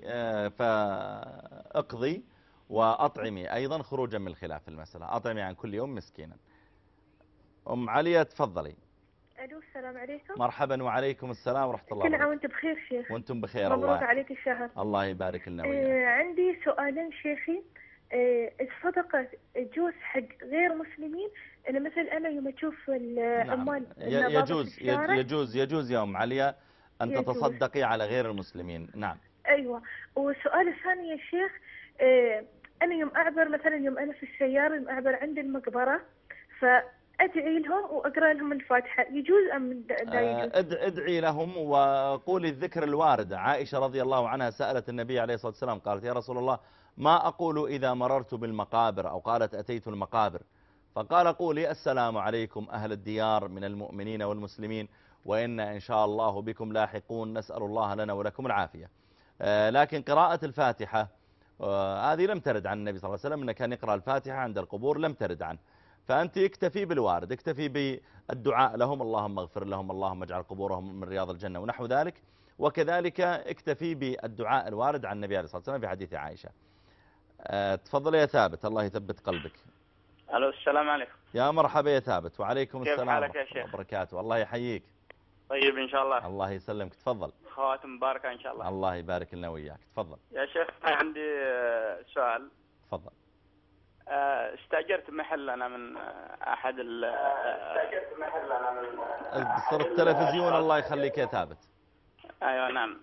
فاقضي وأطعمي أيضا خروجا من الخلاف في المسألة، أطعمي عن كل يوم مسكينا. أم عليا تفضلي. ألو السلام عليكم. مرحبا وعليكم السلام ورحمة الله وبركاته. كل عام وأنت بخير شيخ. وأنتم بخير. الله مبروك عليك الشهر. الله يبارك لنا وياك. آه عندي سؤالين شيخي. آه الصدقة تجوز حق غير مسلمين؟ أنا مثل أنا يوم أشوف العمال نعم. يجوز يجوز يجوز يا أم عليا أن يجوز. تتصدقي على غير المسلمين. نعم. أيوة. والسؤال الثاني يا شيخ، آه أنا يوم أعبر مثلا يوم أنا في السيارة يوم أعبر عند المقبرة فأدعي لهم وأقرأ لهم الفاتحة، يجوز أم لا يجوز؟ آه ادعي لهم وقولي الذكر الوارد. عائشة رضي الله عنها سألت النبي عليه الصلاة والسلام قالت يا رسول الله ما أقول إذا مررت بالمقابر، أو قالت أتيت المقابر، فقال قولي السلام عليكم أهل الديار من المؤمنين والمسلمين وإنا إن شاء الله بكم لاحقون، نسأل الله لنا ولكم العافية. آه لكن قراءة الفاتحة آه هذه لم ترد عن النبي صلى الله عليه وسلم أنه كان يقرأ الفاتحة عند القبور، لم ترد عنه. فأنت اكتفي بالوارد، اكتفي بالدعاء لهم اللهم اغفر لهم، اللهم اجعل قبورهم من رياض الجنة ونحو ذلك، وكذلك اكتفي بالدعاء الوارد عن النبي عليه الصلاة والسلام في حديث عائشة. أه تفضل يا ثابت، الله يثبت قلبك. الو السلام عليكم. يا مرحبا يا ثابت وعليكم السلام ورحمة الله وبركاته. الله يحييك. طيب ان شاء الله. الله يسلمك. تفضل. خواتم مباركة ان شاء الله. الله يبارك لنا وياك. تفضل يا شيخ. عندي سؤال. تفضل. استأجرت محل أنا من أحد ال استأجرت محل أنا من صر التلفزيون. الله يخليك يا ثابت. أيوة نعم.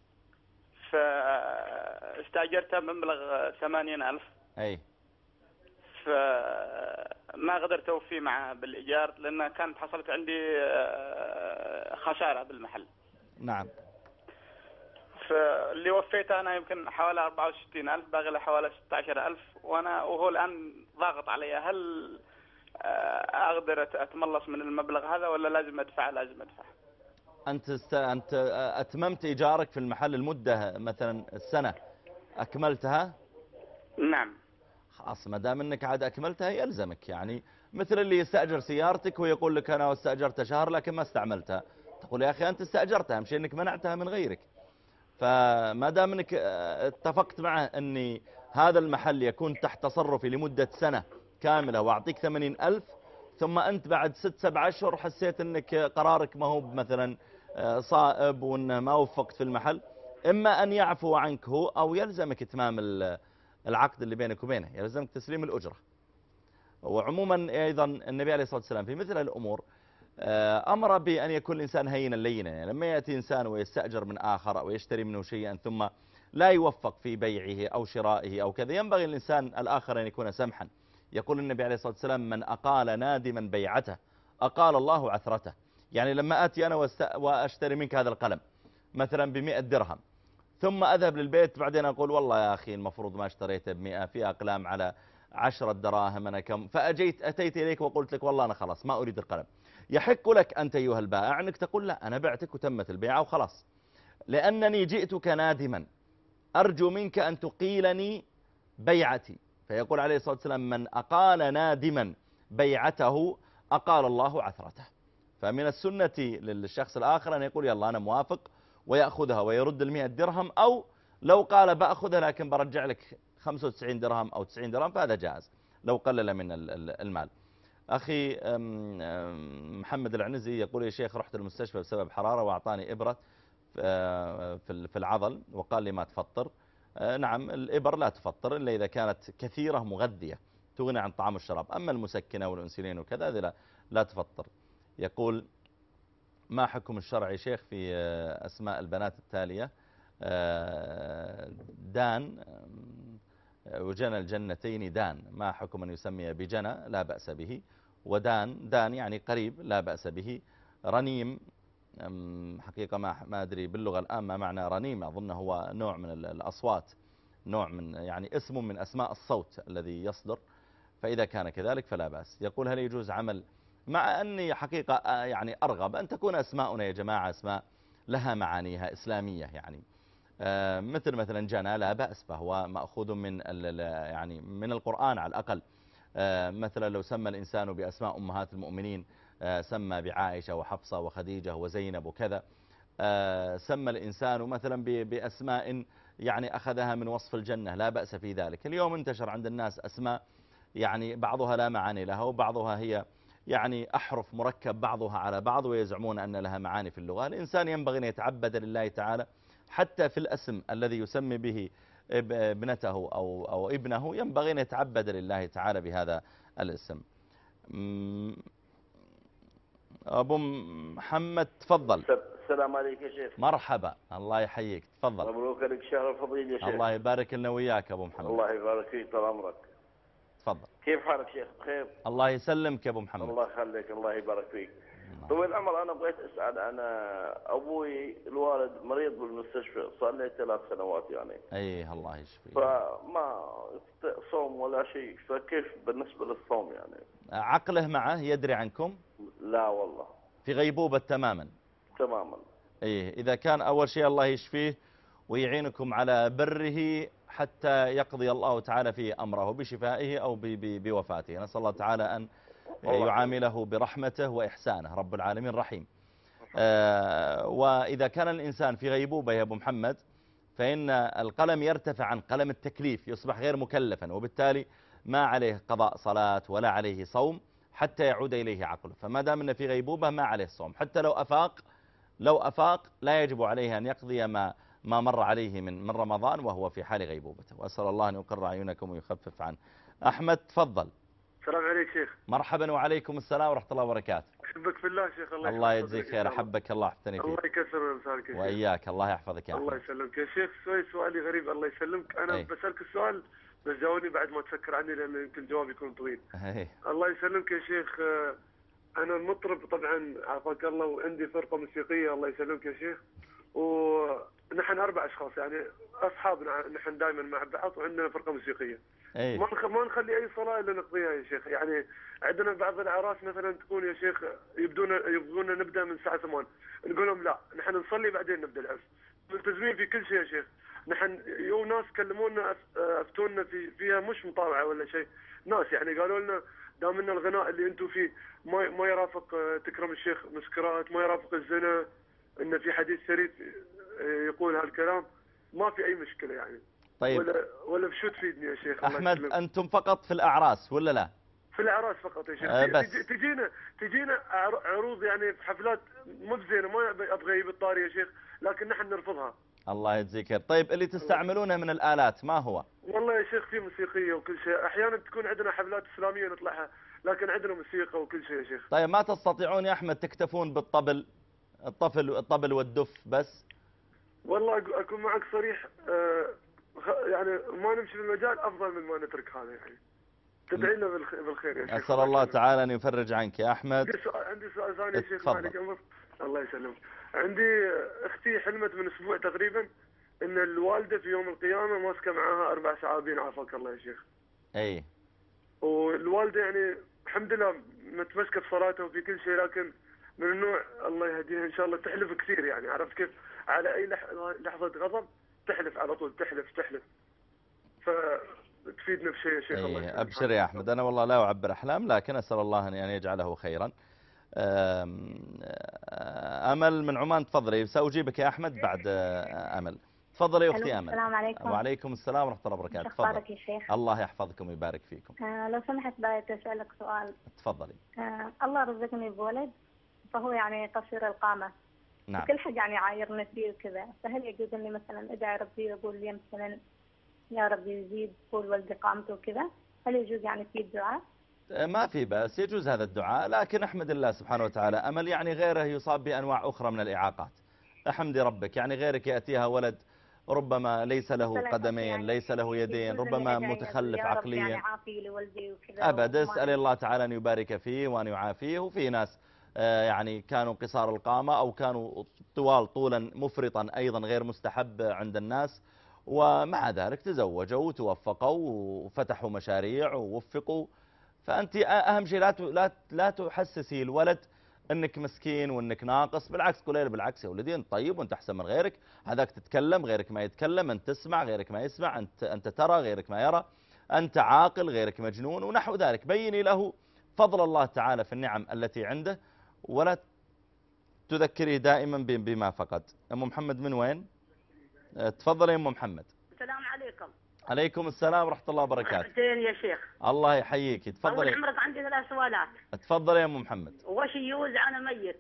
فاستأجرتها بمبلغ ثمانين ألف. أي. فما قدرت أوفي معه بالإيجار لأن كانت حصلت عندي خسارة بالمحل. نعم. فاللي وفيته أنا يمكن حوالي أربعة وستين ألف، باقي له حوالي ستة عشر ألف، وأنا وهو الآن ضاغط علي. هل أقدر أتملص من المبلغ هذا ولا لازم أدفع؟ لازم أدفع. أنت است... أنت أتممت إيجارك في المحل المدة مثلا السنة أكملتها؟ نعم. خلاص ما دام أنك عاد أكملتها يلزمك، يعني مثل اللي يستأجر سيارتك ويقول لك أنا استأجرت شهر لكن ما استعملتها، تقول يا أخي أنت استأجرتها، مش أنك منعتها من غيرك. فما دام انك اتفقت معه اني هذا المحل يكون تحت تصرفي لمدة سنة كاملة واعطيك ثمانين ألف، ثم انت بعد ست سبع اشهر حسيت انك قرارك ما هو مثلا صائب وانه ما وفقت في المحل، اما ان يعفو عنك هو او يلزمك اتمام العقد اللي بينك وبينه، يلزمك تسليم الأجرة. وعموما ايضا النبي عليه الصلاة والسلام في مثل الامور أمر بأن يكون الإنسان هينا لينا. يعني لما يأتي إنسان ويستأجر من آخر أو يشتري منه شيئا ثم لا يوفق في بيعه أو شرائه أو كذا، ينبغي الإنسان الآخر أن يكون سمحا. يقول النبي عليه الصلاة والسلام من أقال نادما بيعته أقال الله عثرته. يعني لما أتي أنا وأشتري منك هذا القلم مثلا بمئة درهم، ثم أذهب للبيت بعدين أقول والله يا أخي المفروض ما اشتريته بمئة، في أقلام على عشرة دراهم أنا كم، فأجيت أتيت إليك وقلت لك والله أنا خلاص ما أريد القلم، يحق لك أنت أيها البائع أنك تقول لا أنا بعتك وتمت البيعة وخلاص، لأنني جئتك نادما أرجو منك أن تقيلني بيعتي. فيقول عليه الصلاة والسلام من أقال نادما بيعته أقال الله عثرته. فمن السنة للشخص الآخر أن يقول يلا أنا موافق ويأخذها ويرد المئة درهم، أو لو قال بأخذها لكن برجع لك خمسة وتسعين درهم أو تسعين درهم فهذا جائز لو قلل من المال. أخي محمد العنزي يقول يا شيخ رحت المستشفى بسبب حرارة وأعطاني إبرة في العضل وقال لي ما تفطر. نعم الإبر لا تفطر إلا إذا كانت كثيرة مغذية تغني عن طعام الشراب، أما المسكنة والأنسولين وكذا لا, لا تفطر. يقول ما حكم الشرع يا شيخ في أسماء البنات التالية: دان وجنى الجنتين دان، ما حكم أن يسمي بجنى لا بأس به، ودان دان يعني قريب لا بأس به، رنيم حقيقة ما ما أدري باللغة الآن ما معنى رنيم، أظن هو نوع من الأصوات، نوع من يعني اسم من أسماء الصوت الذي يصدر، فإذا كان كذلك فلا بأس. يقول هل يجوز عمل، مع أني حقيقة يعني أرغب أن تكون أسماؤنا يا جماعة أسماء لها معانيها إسلامية، يعني مثل مثلا جنى لا بأس فهو مأخوذ من يعني من القرآن على الأقل. مثلا لو سمى الإنسان بأسماء أمهات المؤمنين، سمى بعائشة وحفصة وخديجة وزينب وكذا، سمى الإنسان مثلا بأسماء يعني أخذها من وصف الجنة لا بأس في ذلك. اليوم انتشر عند الناس أسماء يعني بعضها لا معاني لها وبعضها هي يعني أحرف مركب بعضها على بعض ويزعمون أن لها معاني في اللغة. الإنسان ينبغي أن يتعبد لله تعالى حتى في الاسم الذي يسمي به ابنته أو, أو ابنه، ينبغي أن يتعبد لله تعالى بهذا الاسم. أبو محمد تفضل. السلام عليك يا شيخ. مرحبا، الله يحييك، تفضل. مبروك لك شهر الفضيل يا شيخ. الله يبارك لنا وياك أبو محمد. الله يبارك فيك طال عمرك. تفضل. كيف حالك شيخ؟ بخير؟ الله يسلمك يا أبو محمد. الله يخليك، الله يبارك فيك. طويل العمر، أنا بغيت أسأل، أنا أبوي الوالد مريض بالمستشفى صار له ثلاث سنوات يعني. أيه الله يشفيه. فما صوم ولا شيء، فكيف بالنسبة للصوم يعني؟ عقله معه يدري عنكم؟ لا والله. في غيبوبة تماما؟ تماما. أيه إذا كان أول شيء الله يشفيه ويعينكم على بره حتى يقضي الله تعالى في أمره بشفائه أو بوفاته. نسأل الله تعالى أن يعامله برحمته وإحسانه، رب العالمين رحيم. آه وإذا كان الإنسان في غيبوبة يا أبو محمد فإن القلم يرتفع عن قلم التكليف، يصبح غير مكلفا، وبالتالي ما عليه قضاء صلاة ولا عليه صوم حتى يعود إليه عقله. فما دام أنه في غيبوبة ما عليه صوم، حتى لو أفاق لو أفاق لا يجب عليه أن يقضي ما ما مر عليه من من رمضان وهو في حال غيبوبته. وأسأل الله أن يقر عيونكم ويخفف عنه. أحمد تفضل. السلام عليك شيخ. مرحبا وعليكم السلام ورحمة الله وبركاته. أحبك في الله شيخ. الله, الله يجزيك خير. أحبك الله يحفظني فيك. الله يكسر أمثالك يا شيخ. وإياك الله يحفظك يا أحمد. الله يسلمك يا شيخ. سؤالي سؤالي غريب الله يسلمك. أنا أي. بسألك السؤال بس جاوبني بعد ما تفكر عني لأن يمكن الجواب يكون طويل. أي. الله يسلمك يا شيخ. أنا المطرب طبعا عافاك الله، وعندي فرقة موسيقية الله يسلمك يا شيخ، ونحن أربع أشخاص يعني أصحابنا، نحن دائما مع بعض وعندنا فرقة موسيقية. أي. ما ما نخلي أي صلاة إلا نقضيها يا شيخ. يعني عندنا بعض الأعراس مثلا تكون يا شيخ يبدون يبغون نبدأ من الساعة ثمانية، نقول لهم لا نحن نصلي بعدين نبدأ العرس. ملتزمين في كل شيء يا شيخ. نحن يو ناس كلمونا أفتونا في فيها مش مطاوعة ولا شيء، ناس يعني قالوا لنا دام ان الغناء اللي انتم فيه ما ما يرافق تكرم الشيخ مسكرات، ما يرافق الزنا، ان في حديث شريف يقول هالكلام، ما في اي مشكله يعني. طيب ولا ولا بشو تفيدني يا شيخ؟ احمد انتم فقط في الاعراس ولا لا؟ في الاعراس فقط يا شيخ. أه بس. تجينا تجينا عروض يعني في حفلات مو زينه، ما ابغى اجيب الطاري يا شيخ، لكن نحن نرفضها. الله يجزيك خير. طيب اللي تستعملونه من الآلات ما هو؟ والله يا شيخ في موسيقية وكل شيء، أحيانا تكون عندنا حفلات إسلامية نطلعها، لكن عندنا موسيقى وكل شيء يا شيخ. طيب ما تستطيعون يا أحمد تكتفون بالطبل، الطفل الطبل والدف بس؟ والله أكون معك صريح، آه يعني ما نمشي في المجال أفضل من ما نترك هذا يعني. تدعي لنا بالخير يا شيخ. أسأل الله تعالى أن يفرج عنك يا أحمد. عندي سؤال عندي سؤال ثاني يا شيخ معلك أمر. الله يسلمك. عندي اختي حلمت من اسبوع تقريبا ان الوالده في يوم القيامه ماسكه معاها اربع ثعابين عافاك الله يا شيخ. اي. والوالده يعني الحمد لله متمسكه بصلاتها وفي كل شيء، لكن من النوع الله يهديها ان شاء الله تحلف كثير يعني، عرفت كيف؟ على اي لحظه غضب تحلف على طول، تحلف تحلف. ف تفيدنا بشيء يا شيخ. الله يسلمك. أبشر يا أحمد، أنا والله لا أعبر أحلام، لكن أسأل الله أن يجعله خيرا. أمل من عمان تفضلي، سأجيبك يا أحمد بعد أمل. تفضلي يا أختي أمل. السلام عليكم. وعليكم السلام ورحمة الله وبركاته. تفضلي يا شيخ. الله يحفظكم ويبارك فيكم. آه لو سمحت بغيت أسألك سؤال. تفضلي. آه الله رزقني بولد، فهو يعني قصير القامة. نعم. كل حد يعني عايرنا فيه وكذا، فهل يجوز اني مثلا ادعي ربي واقول لي مثلا يا ربي يزيد طول ولد قامته وكذا؟ هل يجوز يعني في الدعاء؟ ما في بأس، يجوز هذا الدعاء، لكن احمد الله سبحانه وتعالى. أمل يعني غيره يصاب بأنواع أخرى من الإعاقات. احمدي ربك، يعني غيرك يأتيها ولد ربما ليس له قدمين، يعني ليس له يدين، ربما متخلف عقليا. يعني عافي لولدي وكذا. أبدا، اسأل الله تعالى أن يبارك فيه وأن يعافيه. وفي ناس يعني كانوا قصار القامة أو كانوا طوال طولا مفرطا أيضا غير مستحب عند الناس، ومع ذلك تزوجوا وتوفقوا وفتحوا مشاريع ووفقوا. فأنت أهم شيء لا لا لا تحسسي الولد أنك مسكين وأنك ناقص، بالعكس قولي له بالعكس يا ولدي أنت طيب وأنت أحسن من غيرك، هذاك تتكلم غيرك ما يتكلم، أنت تسمع غيرك ما يسمع، أنت أنت ترى غيرك ما يرى، أنت عاقل غيرك مجنون، ونحو ذلك. بيني له فضل الله تعالى في النعم التي عنده، ولا تذكري دائما بما فقد. أم محمد من وين؟ تفضل يا أم محمد. السلام عليكم. عليكم السلام ورحمة الله وبركاته. زين يا شيخ. الله يحييك. تفضلي. طول عمرك، عندي ثلاث سؤالات. تفضلي يا أم محمد. وش يجوز عن ميت؟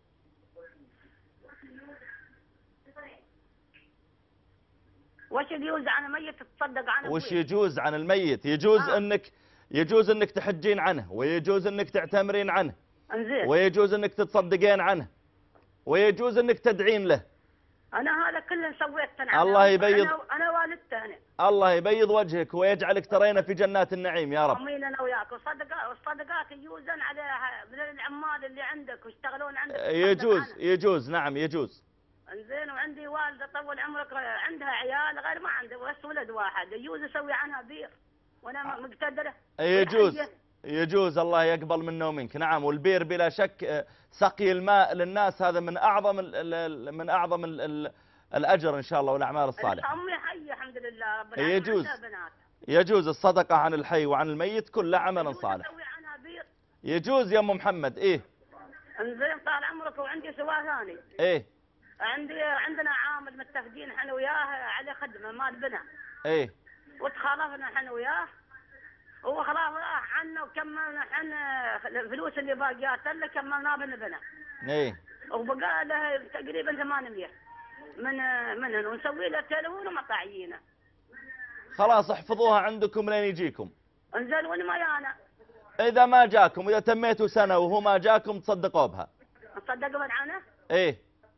وش يجوز عن ميت تصدق عنه؟ وش يجوز عن الميت؟ يجوز آه. انك يجوز انك تحجين عنه، ويجوز انك تعتمرين عنه، انزين، ويجوز انك تتصدقين عنه، ويجوز انك تدعين له. انا هذا كله سويت انا. الله يبيض. انا, أنا والدته انا. الله يبيض وجهك ويجعلك ترين في جنات النعيم يا رب. امين انا وياك. والصدقات والصدقات يجوزن على العمال اللي عندك ويشتغلون عندك. يجوز يجوز نعم يجوز. انزين، وعندي والده طول عمرك عندها عيال غير ما عندها بس ولد واحد، يجوز اسوي عنها بير وانا مقتدره؟ يجوز يجوز، الله يقبل منا ومنك. نعم، والبير بلا شك سقي الماء للناس هذا من اعظم ال من اعظم ال الاجر ان شاء الله والاعمال الصالحه. امي حيه الحمد لله رب العالمين. يجوز يجوز الصدقه عن الحي وعن الميت كل عمل صالح. اسوي عنها بير. يجوز يا ام محمد. ايه انزين، طال عمرك. وعندي سؤال ثاني. ايه عندي عندنا عامل متفقين احنا وياه على خدمه مال بنا. ايه وتخالفنا احنا وياه، هو خلاص راح عنا وكملنا احنا الفلوس اللي باقيات له كملناه بنا. ايه وبقى له تقريبا ثمانمية من منهن، ونسوي له تلفون ومطاعينه. خلاص احفظوها عندكم لين يجيكم. انزين، وين ما يانا؟ اذا ما جاكم، اذا تميتوا سنه وهو ما جاكم تصدقوا بها. تصدقوا عنه؟ ايه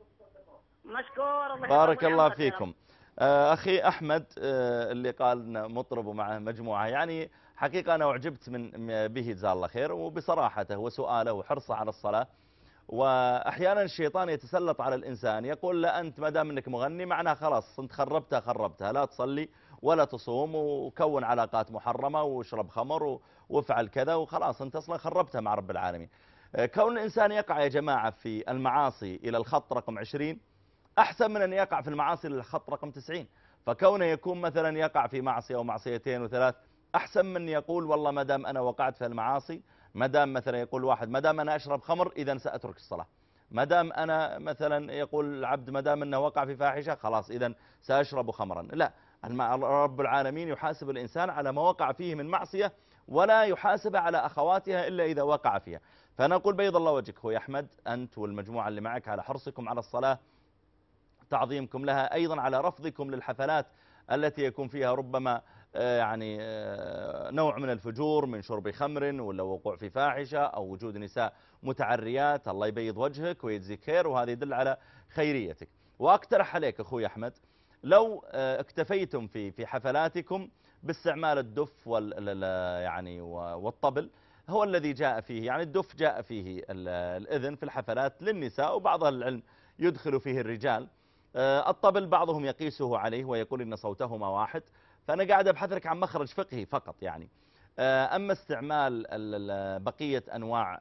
مشكور. الله بارك الله فيكم. أخي أحمد اللي قال مطرب معه مجموعة، يعني حقيقة أنا أعجبت من به جزاه الله خير، وبصراحته وسؤاله وحرصه على الصلاة. وأحيانا الشيطان يتسلط على الإنسان يقول له أنت ما دام أنك مغني معناها خلاص أنت خربتها خربتها، لا تصلي ولا تصوم وكون علاقات محرمة واشرب خمر وافعل كذا وخلاص أنت أصلا خربتها مع رب العالمين. كون الإنسان يقع يا جماعة في المعاصي إلى الخط رقم عشرين أحسن من أن يقع في المعاصي للخط رقم تسعين. فكونه يكون مثلا يقع في معصية أو معصيتين وثلاث أحسن من يقول والله ما دام أنا وقعت في المعاصي، ما دام مثلا يقول واحد ما دام أنا أشرب خمر إذا سأترك الصلاة، ما دام أنا مثلا يقول العبد ما دام أنه وقع في فاحشة خلاص إذا سأشرب خمرا. لا، رب العالمين يحاسب الإنسان على ما وقع فيه من معصية، ولا يحاسب على أخواتها إلا إذا وقع فيها. فنقول بيض الله وجهك هو يا أحمد، أنت والمجموعة اللي معك، على حرصكم على الصلاة، تعظيمكم لها، أيضا على رفضكم للحفلات التي يكون فيها ربما يعني نوع من الفجور من شرب خمر ولا وقوع في فاحشة أو وجود نساء متعريات. الله يبيض وجهك ويجزيك خير، وهذا يدل على خيريتك. وأقترح عليك أخوي أحمد لو اكتفيتم في في حفلاتكم باستعمال الدف وال يعني والطبل، هو الذي جاء فيه، يعني الدف جاء فيه الإذن في الحفلات للنساء، وبعض العلم يدخل فيه الرجال. الطبل بعضهم يقيسه عليه ويقول إن صوتهما واحد، فأنا قاعد أبحث لك عن مخرج فقهي فقط يعني. أما استعمال بقية أنواع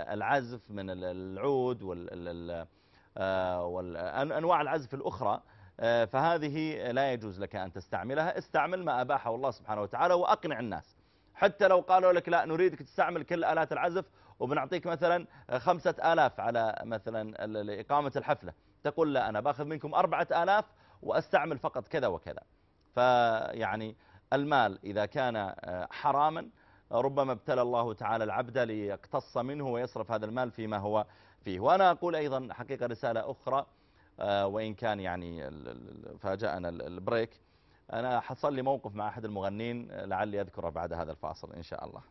العزف من العود وأنواع العزف الأخرى فهذه لا يجوز لك أن تستعملها. استعمل ما أباحه الله سبحانه وتعالى وأقنع الناس. حتى لو قالوا لك لا نريدك تستعمل كل آلات العزف وبنعطيك مثلا خمسة آلاف على مثلا إقامة الحفلة، تقول لا أنا باخذ منكم أربعة آلاف وأستعمل فقط كذا وكذا. فيعني المال إذا كان حراما ربما ابتلى الله تعالى العبد ليقتص منه ويصرف هذا المال فيما هو فيه. وأنا أقول أيضا حقيقة رسالة أخرى، وإن كان يعني فاجأنا البريك، أنا حصل لي موقف مع أحد المغنين لعلي أذكره بعد هذا الفاصل إن شاء الله.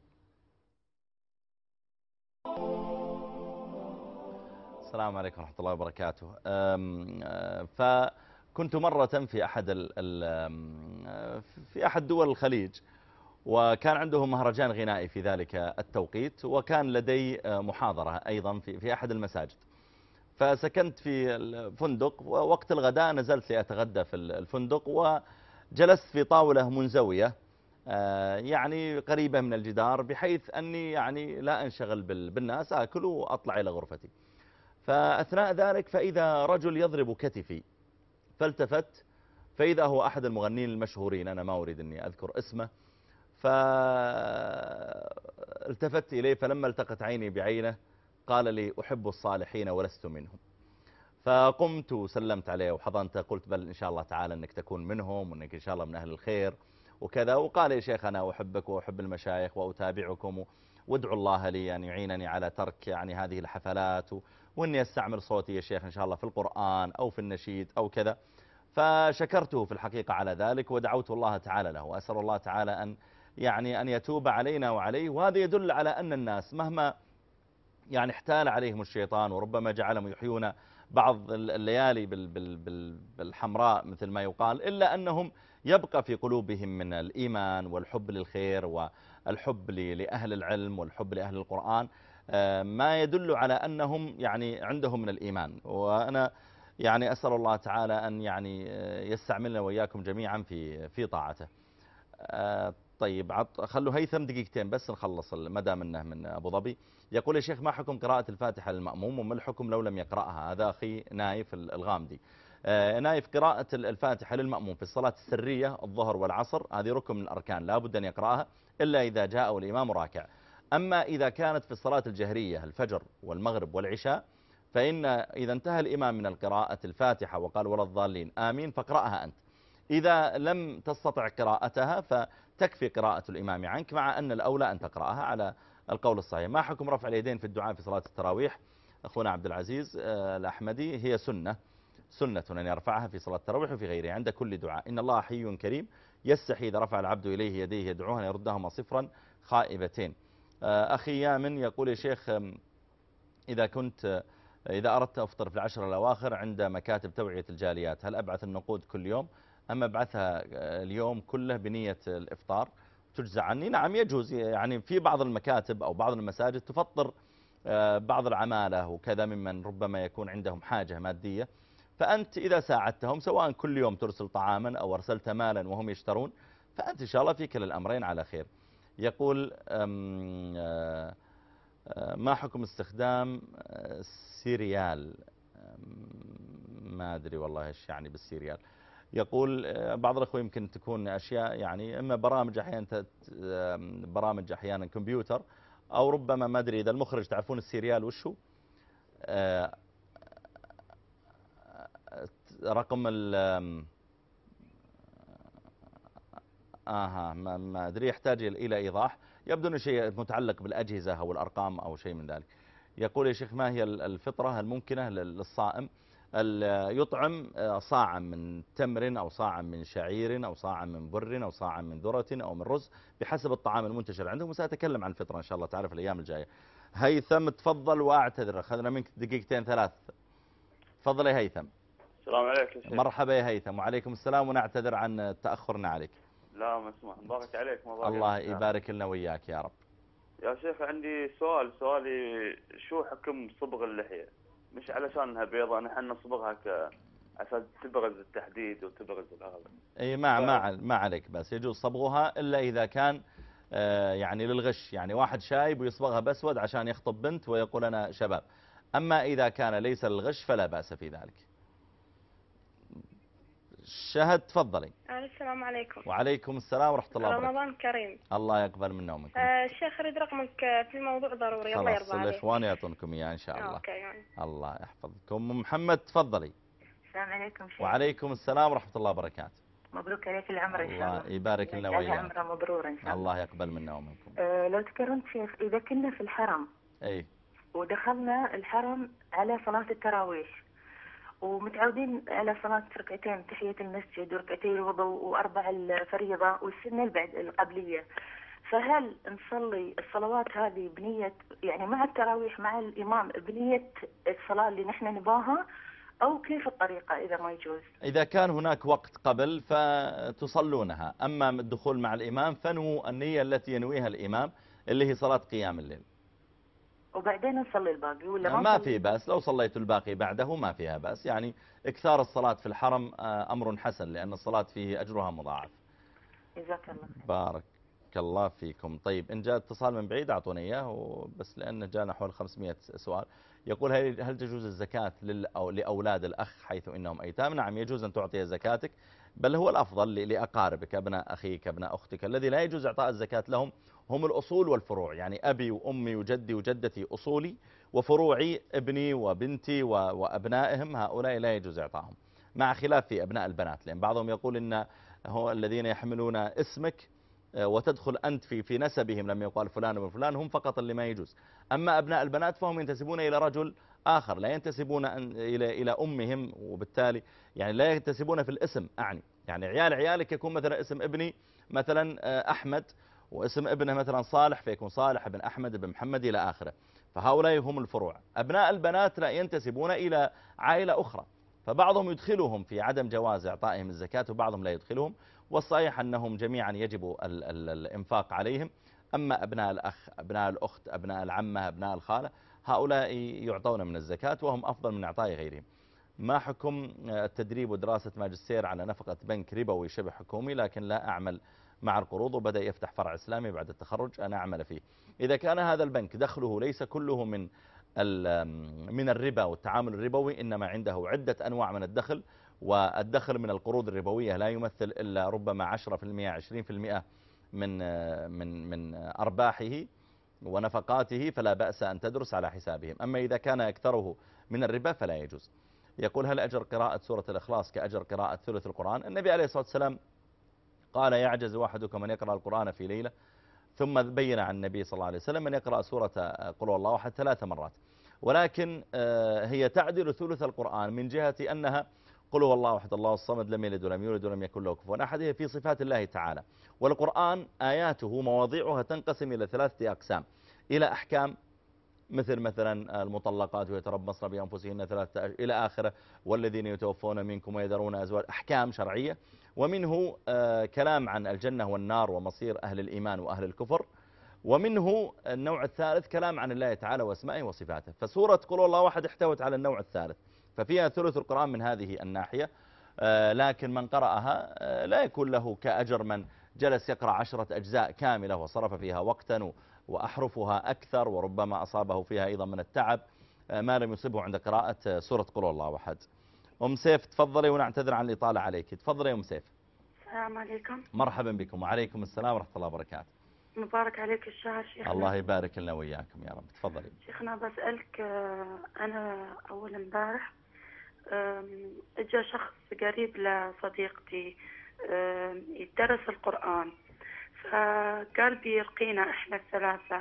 السلام عليكم ورحمة الله وبركاته. فكنت مرة في أحد في أحد دول الخليج، وكان عندهم مهرجان غنائي في ذلك التوقيت، وكان لدي محاضرة أيضا في في أحد المساجد. فسكنت في الفندق، ووقت الغداء نزلت لأتغدى في الفندق، وجلست في طاولة منزوية يعني قريبة من الجدار، بحيث أني يعني لا أنشغل بالناس، أكل وأطلع إلى غرفتي. فأثناء ذلك فإذا رجل يضرب كتفي، فالتفت فإذا هو أحد المغنين المشهورين، أنا ما أريد أني أذكر اسمه. فالتفت إليه، فلما التقت عيني بعينه قال لي أحب الصالحين ولست منهم. فقمت وسلمت عليه وحضنته، قلت بل إن شاء الله تعالى أنك تكون منهم، وأنك إن شاء الله من أهل الخير وكذا. وقال يا شيخ أنا أحبك وأحب المشايخ وأتابعكم، وادعوا الله لي أن يعينني على ترك يعني هذه الحفلات، وأني أستعمل صوتي يا شيخ إن شاء الله في القرآن أو في النشيد أو كذا. فشكرته في الحقيقة على ذلك، ودعوت الله تعالى له، وأسأل الله تعالى أن يعني أن يتوب علينا وعليه. وهذا يدل على أن الناس مهما يعني احتال عليهم الشيطان، وربما جعلهم يحيون بعض الليالي بالحمراء مثل ما يقال، إلا أنهم يبقى في قلوبهم من الإيمان والحب للخير والحب لأهل العلم والحب لأهل القرآن ما يدل على أنهم يعني عندهم من الإيمان. وأنا يعني أسأل الله تعالى أن يعني يستعملنا وإياكم جميعا في في طاعته. طيب خلوا هيثم دقيقتين بس نخلص مدى منه من أبو ظبي. يقول يا شيخ ما حكم قراءة الفاتحة للمأموم، وما الحكم لو لم يقرأها؟ هذا أخي نايف الغامدي. نايف قراءة الفاتحة للمأموم في الصلاة السرية الظهر والعصر هذه ركن من الأركان، لا بد أن يقرأها إلا إذا جاء الإمام راكع. أما إذا كانت في الصلاة الجهرية الفجر والمغرب والعشاء، فإن إذا انتهى الإمام من القراءة الفاتحة وقال ولا الضالين آمين فاقرأها أنت. إذا لم تستطع قراءتها فتكفي قراءة الإمام عنك، مع أن الأولى أن تقرأها على القول الصحيح. ما حكم رفع اليدين في الدعاء في صلاة التراويح؟ أخونا عبد العزيز الأحمدي، هي سنة سنة أن يرفعها في صلاة التراويح وفي غيره عند كل دعاء. إن الله حي كريم يستحي إذا رفع العبد إليه يديه يدعوه أن يردهما صفرا خائبتين. أخي يامن يقول يا شيخ إذا كنت إذا أردت أفطر في العشر الأواخر عند مكاتب توعية الجاليات، هل أبعث النقود كل يوم أم أبعثها اليوم كله بنية الإفطار تجزى عني؟ نعم يجوز، يعني في بعض المكاتب أو بعض المساجد تفطر بعض العمالة وكذا ممن ربما يكون عندهم حاجة مادية، فأنت إذا ساعدتهم سواء كل يوم ترسل طعاما أو أرسلت مالا وهم يشترون، فأنت إن شاء الله في كلا الأمرين على خير. يقول ما حكم استخدام السيريال؟ ما أدري والله إيش يعني بالسيريال. يقول بعض الأخوة يمكن تكون أشياء يعني إما برامج أحيانا برامج أحيانا كمبيوتر، أو ربما ما أدري إذا المخرج تعرفون السيريال وشو رقم ال آها ما, ما أدري يحتاج إلى إيضاح، يبدو أنه شيء متعلق بالأجهزة أو الأرقام أو شيء من ذلك. يقول يا شيخ ما هي الفطرة الممكنة للصائم؟ يطعم صاعا من تمر أو صاعا من شعير أو صاعا من بر أو صاعا من ذرة أو من رز بحسب الطعام المنتشر عندهم، وسأتكلم عن الفطرة إن شاء الله تعالى في الأيام الجاية. هيثم تفضل وأعتذر، أخذنا منك دقيقتين ثلاث. تفضل يا هيثم. السلام عليكم. مرحبا يا هيثم. وعليكم السلام، ونعتذر عن تأخرنا عليك. لا مسموح، مبارك عليك. مبارك الله يبارك لنا وياك يا رب. يا شيخ عندي سؤال، سؤالي شو حكم صبغ اللحية؟ مش علشان انها بيضة، نحن نصبغها ك عشان تبرز التحديد وتبرز الأغلب. اي ما ما ما عليك، بس يجوز صبغها الا اذا كان آه يعني للغش، يعني واحد شايب ويصبغها باسود عشان يخطب بنت ويقول انا شباب. اما اذا كان ليس للغش فلا بأس في ذلك. شهد تفضلي. السلام عليكم. وعليكم السلام ورحمة الله وبركاته. رمضان كريم. الله يقبل منا ومنكم. آه الشيخ أريد رقمك في موضوع ضروري. الله يرضى عليك. الإخوان يعطونكم إياه إن شاء الله. أوكي يعني. الله يحفظكم. محمد تفضلي. السلام عليكم شيخ. وعليكم السلام ورحمة الله وبركاته. مبروك عليك العمر إن شاء الله. الله يبارك لنا وإياك. عمره مبرور إن شاء الله. الله يقبل منا ومنكم. أه لو تكرمت شيخ، إذا كنا في الحرم أي ودخلنا الحرم على صلاة التراويح ومتعودين على صلاة ركعتين تحية المسجد وركعتين الوضوء وأربع الفريضة والسنة البعد القبلية، فهل نصلي الصلوات هذه بنية يعني مع التراويح مع الإمام بنية الصلاة اللي نحن نباها أو كيف الطريقة إذا ما يجوز؟ إذا كان هناك وقت قبل فتصلونها، أما الدخول مع الإمام فنووا النية التي ينويها الإمام اللي هي صلاة قيام الليل، وبعدين نصلي الباقي ولا ما, ما في بأس. لو صليت الباقي بعده ما فيها بأس. يعني إكثار الصلاة في الحرم أمر حسن لأن الصلاة فيه أجرها مضاعف. جزاك الله خير. بارك الله فيكم. طيب إن جاء اتصال من بعيد أعطوني إياه بس لأن جاءنا حول خمسمائة سؤال. يقول هل تجوز الزكاة لأولاد الأخ حيث إنهم أيتام؟ نعم يجوز أن تعطي زكاتك، بل هو الأفضل لأقاربك أبناء أخيك أبناء أختك. الذي لا يجوز إعطاء الزكاة لهم هم الأصول والفروع، يعني أبي وأمي وجدي وجدتي أصولي، وفروعي ابني وبنتي وأبنائهم هؤلاء لا يجوز إعطاهم، مع خلاف في أبناء البنات، لأن بعضهم يقول إن هو الذين يحملون اسمك وتدخل أنت في في نسبهم لما يقال فلان وفلان فلان هم فقط اللي ما يجوز. أما أبناء البنات فهم ينتسبون إلى رجل آخر، لا ينتسبون إلى إلى أمهم، وبالتالي يعني لا ينتسبون في الاسم. أعني يعني عيال عيالك يكون مثلا اسم ابني مثلا أحمد واسم ابنه مثلا صالح، فيكون صالح بن أحمد بن محمد إلى آخره، فهؤلاء هم الفروع. أبناء البنات لا ينتسبون إلى عائلة أخرى، فبعضهم يدخلهم في عدم جواز إعطائهم الزكاة وبعضهم لا يدخلهم، والصحيح أنهم جميعا يجب ال ال الإنفاق عليهم. أما أبناء الأخ أبناء الأخت أبناء العمة أبناء الخالة هؤلاء يعطون من الزكاة وهم أفضل من إعطاء غيرهم. ما حكم التدريب ودراسة ماجستير على نفقة بنك ربوي شبه حكومي لكن لا أعمل مع القروض وبدأ يفتح فرع إسلامي بعد التخرج أنا أعمل فيه؟ إذا كان هذا البنك دخله ليس كله من من الربا والتعامل الربوي، إنما عنده عدة أنواع من الدخل، والدخل من القروض الربوية لا يمثل إلا ربما عشرة بالمئة عشرين بالمئة من من من أرباحه ونفقاته، فلا بأس أن تدرس على حسابهم. أما إذا كان أكثره من الربا فلا يجوز. يقول هل أجر قراءة سورة الإخلاص كأجر قراءة ثلث القرآن؟ النبي عليه الصلاة والسلام قال يعجز واحدكم من يقرأ القرآن في ليلة، ثم بين عن النبي صلى الله عليه وسلم من يقرأ سورة قل هو الله أحد ثلاث مرات، ولكن هي تعدل ثلث القرآن من جهة أنها قل هو الله أحد الله الصمد لم يلد ولم يولد ولم يكن له كفوا أحد، هي في صفات الله تعالى. والقرآن آياته مواضيعها تنقسم إلى ثلاثة أقسام، إلى أحكام مثل مثلا المطلقات ويتربصن بأنفسهن ثلاثة إلى آخره، والذين يتوفون منكم ويذرون أزواج، أحكام شرعية. ومنه آه كلام عن الجنة والنار ومصير أهل الإيمان وأهل الكفر. ومنه النوع الثالث كلام عن الله تعالى واسمائه وصفاته. فسورة قل هو الله واحد احتوت على النوع الثالث، ففيها ثلث القرآن من هذه الناحية. آه لكن من قرأها آه لا يكون له كأجر من جلس يقرأ عشرة أجزاء كاملة وصرف فيها وقتا وأحرفها أكثر، وربما أصابه فيها أيضا من التعب ما لم يصيبه عند قراءة سورة قل هو الله أحد. أم سيف تفضلي ونعتذر عن الإطالة عليك. تفضلي يا أم سيف. السلام عليكم. مرحبا بكم. وعليكم السلام ورحمة الله وبركاته. مبارك عليك الشهر شيخنا. الله يبارك لنا وإياكم يا رب. تفضلي. شيخنا بسألك، أنا أول امبارح اجى شخص قريب لصديقتي يدرس القرآن، فقال بيلقينا احنا الثلاثة.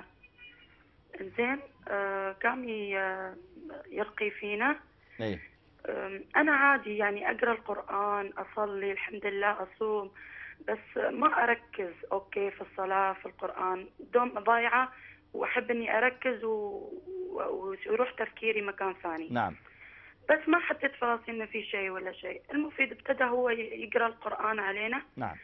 زين قام يلقي فينا. ايه انا عادي يعني اقرا القرآن اصلي الحمد لله اصوم، بس ما اركز اوكي في الصلاة في القرآن، دوم ضايعة واحب اني اركز و... ويروح تفكيري مكان ثاني. نعم. بس ما حطيت في راسي انه في شيء ولا شيء. المفيد ابتدى هو يقرا القرآن علينا. نعم.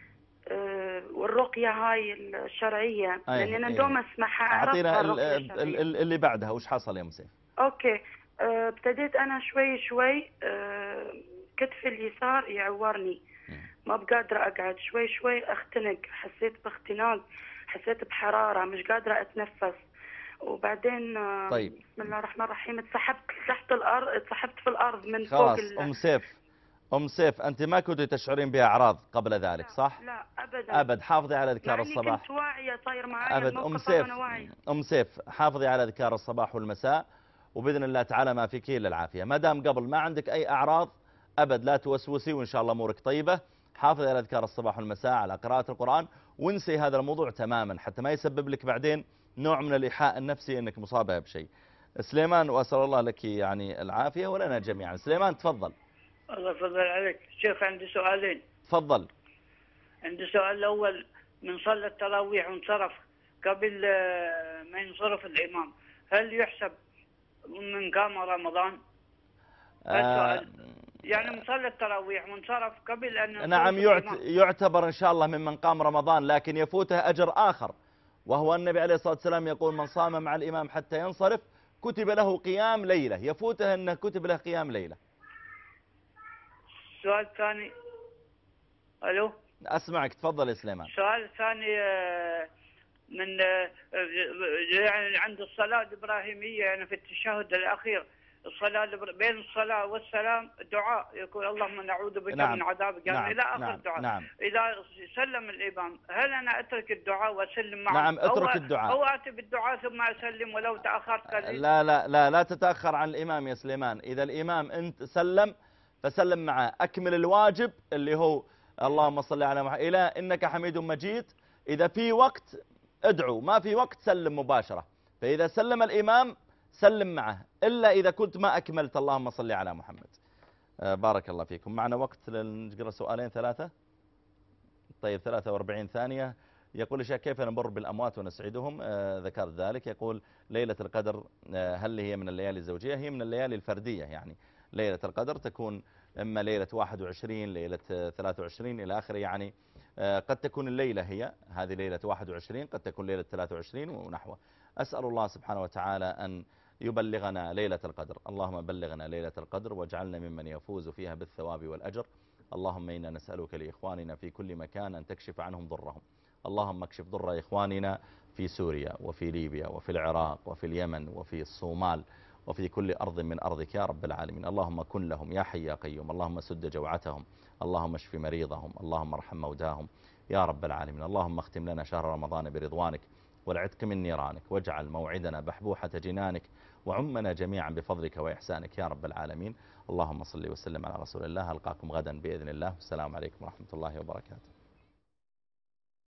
والرقية هاي الشرعية لأننا دوم اسمعها. أعطينا اللي بعدها وش حصل يا مسيف؟ أوكي. ابتديت أنا شوي شوي كتفي اليسار يعورني، ما بقادرة أقعد، شوي شوي أختنق، حسيت باختناق، حسيت بحرارة، مش قادرة أتنفس. وبعدين طيب. بسم الله الرحمن الرحيم اتسحبت تحت الأرض، اتسحبت في الأرض من خلاص فوق. أم سيف أم سيف أنت ما كنت تشعرين بأعراض قبل ذلك لا صح؟ لا أبدا أبد. حافظي على أذكار يعني الصباح. كنت واعية، صاير معي أبد. أم الموقف سيف وأنا واعية. أم سيف حافظي على أذكار الصباح والمساء، وبإذن الله تعالى ما فيك إلا العافية. ما دام قبل ما عندك أي أعراض أبد لا توسوسي، وإن شاء الله أمورك طيبة. حافظي على أذكار الصباح والمساء، على قراءة القرآن، وانسي هذا الموضوع تماما حتى ما يسبب لك بعدين نوع من الإيحاء النفسي أنك مصابة بشيء. سليمان، وأسأل الله لك يعني العافية ولنا جميعا. سليمان تفضل. الله يفضل عليك شيخ، عندي سؤالين. تفضل. عندي سؤال الأول، من صلى التراويح وانصرف قبل ما ينصرف الإمام، هل يحسب من قام رمضان؟ آه يعني مصلى التراويح وانصرف قبل أن نعم يعتبر إن شاء الله ممن قام رمضان، لكن يفوته أجر آخر، وهو النبي عليه الصلاة والسلام يقول من صام مع الإمام حتى ينصرف كتب له قيام ليلة، يفوته أنه كتب له قيام ليلة. السؤال الثاني. ألو أسمعك تفضل يا سليمان. السؤال الثاني من يعني عند الصلاة الإبراهيمية يعني في التشهد الأخير، الصلاة بين الصلاة والسلام دعاء يقول اللهم نعوذ بك نعم. من عذابك يعني نعم. إلى آخر نعم. دعاء. نعم. إذا سلم الإمام هل أنا أترك الدعاء وأسلم معه؟ نعم اترك أو الدعاء أو آتي بالدعاء ثم أسلم ولو تأخرت قليل؟ لا لا لا لا تتأخر عن الإمام يا سليمان. إذا الإمام أنت سلم فسلم معه، أكمل الواجب اللي هو اللهم صل على محمد إلى إنك حميد مجيد. إذا في وقت ادعو، ما في وقت سلم مباشرة. فإذا سلم الإمام سلم معه، إلا إذا كنت ما أكملت اللهم صل على محمد. آه بارك الله فيكم. معنا وقت نقرأ سؤالين ثلاثة. طيب ثلاثة وأربعين ثانية. يقول الشيخ كيف نمر بالأموات ونسعدهم؟ آه ذكرت ذلك. يقول ليلة القدر آه هل هي من الليالي الزوجية؟ هي من الليالي الفردية. يعني ليلة القدر تكون إما ليلة واحد وعشرين، ليلة ثلاثة وعشرين إلى آخره. يعني آه قد تكون الليلة هي هذه ليلة واحد وعشرين، قد تكون ليلة ثلاثة وعشرين ونحوه. أسأل الله سبحانه وتعالى أن يبلغنا ليلة القدر. اللهم بلغنا ليلة القدر واجعلنا ممن يفوز فيها بالثواب والأجر. اللهم إنا نسألك لإخواننا في كل مكان أن تكشف عنهم ضرهم. اللهم اكشف ضر إخواننا في سوريا وفي ليبيا وفي العراق وفي اليمن وفي الصومال وفي كل أرض من أرضك يا رب العالمين. اللهم كن لهم يا حي يا قيوم. اللهم سد جوعتهم، اللهم اشف مريضهم، اللهم ارحم موتاهم يا رب العالمين. اللهم اختم لنا شهر رمضان برضوانك والعتق من نيرانك، واجعل موعدنا بحبوحة جنانك، وعمنا جميعا بفضلك وإحسانك يا رب العالمين. اللهم صل وسلم على رسول الله. ألقاكم غدا بإذن الله. السلام عليكم ورحمة الله وبركاته.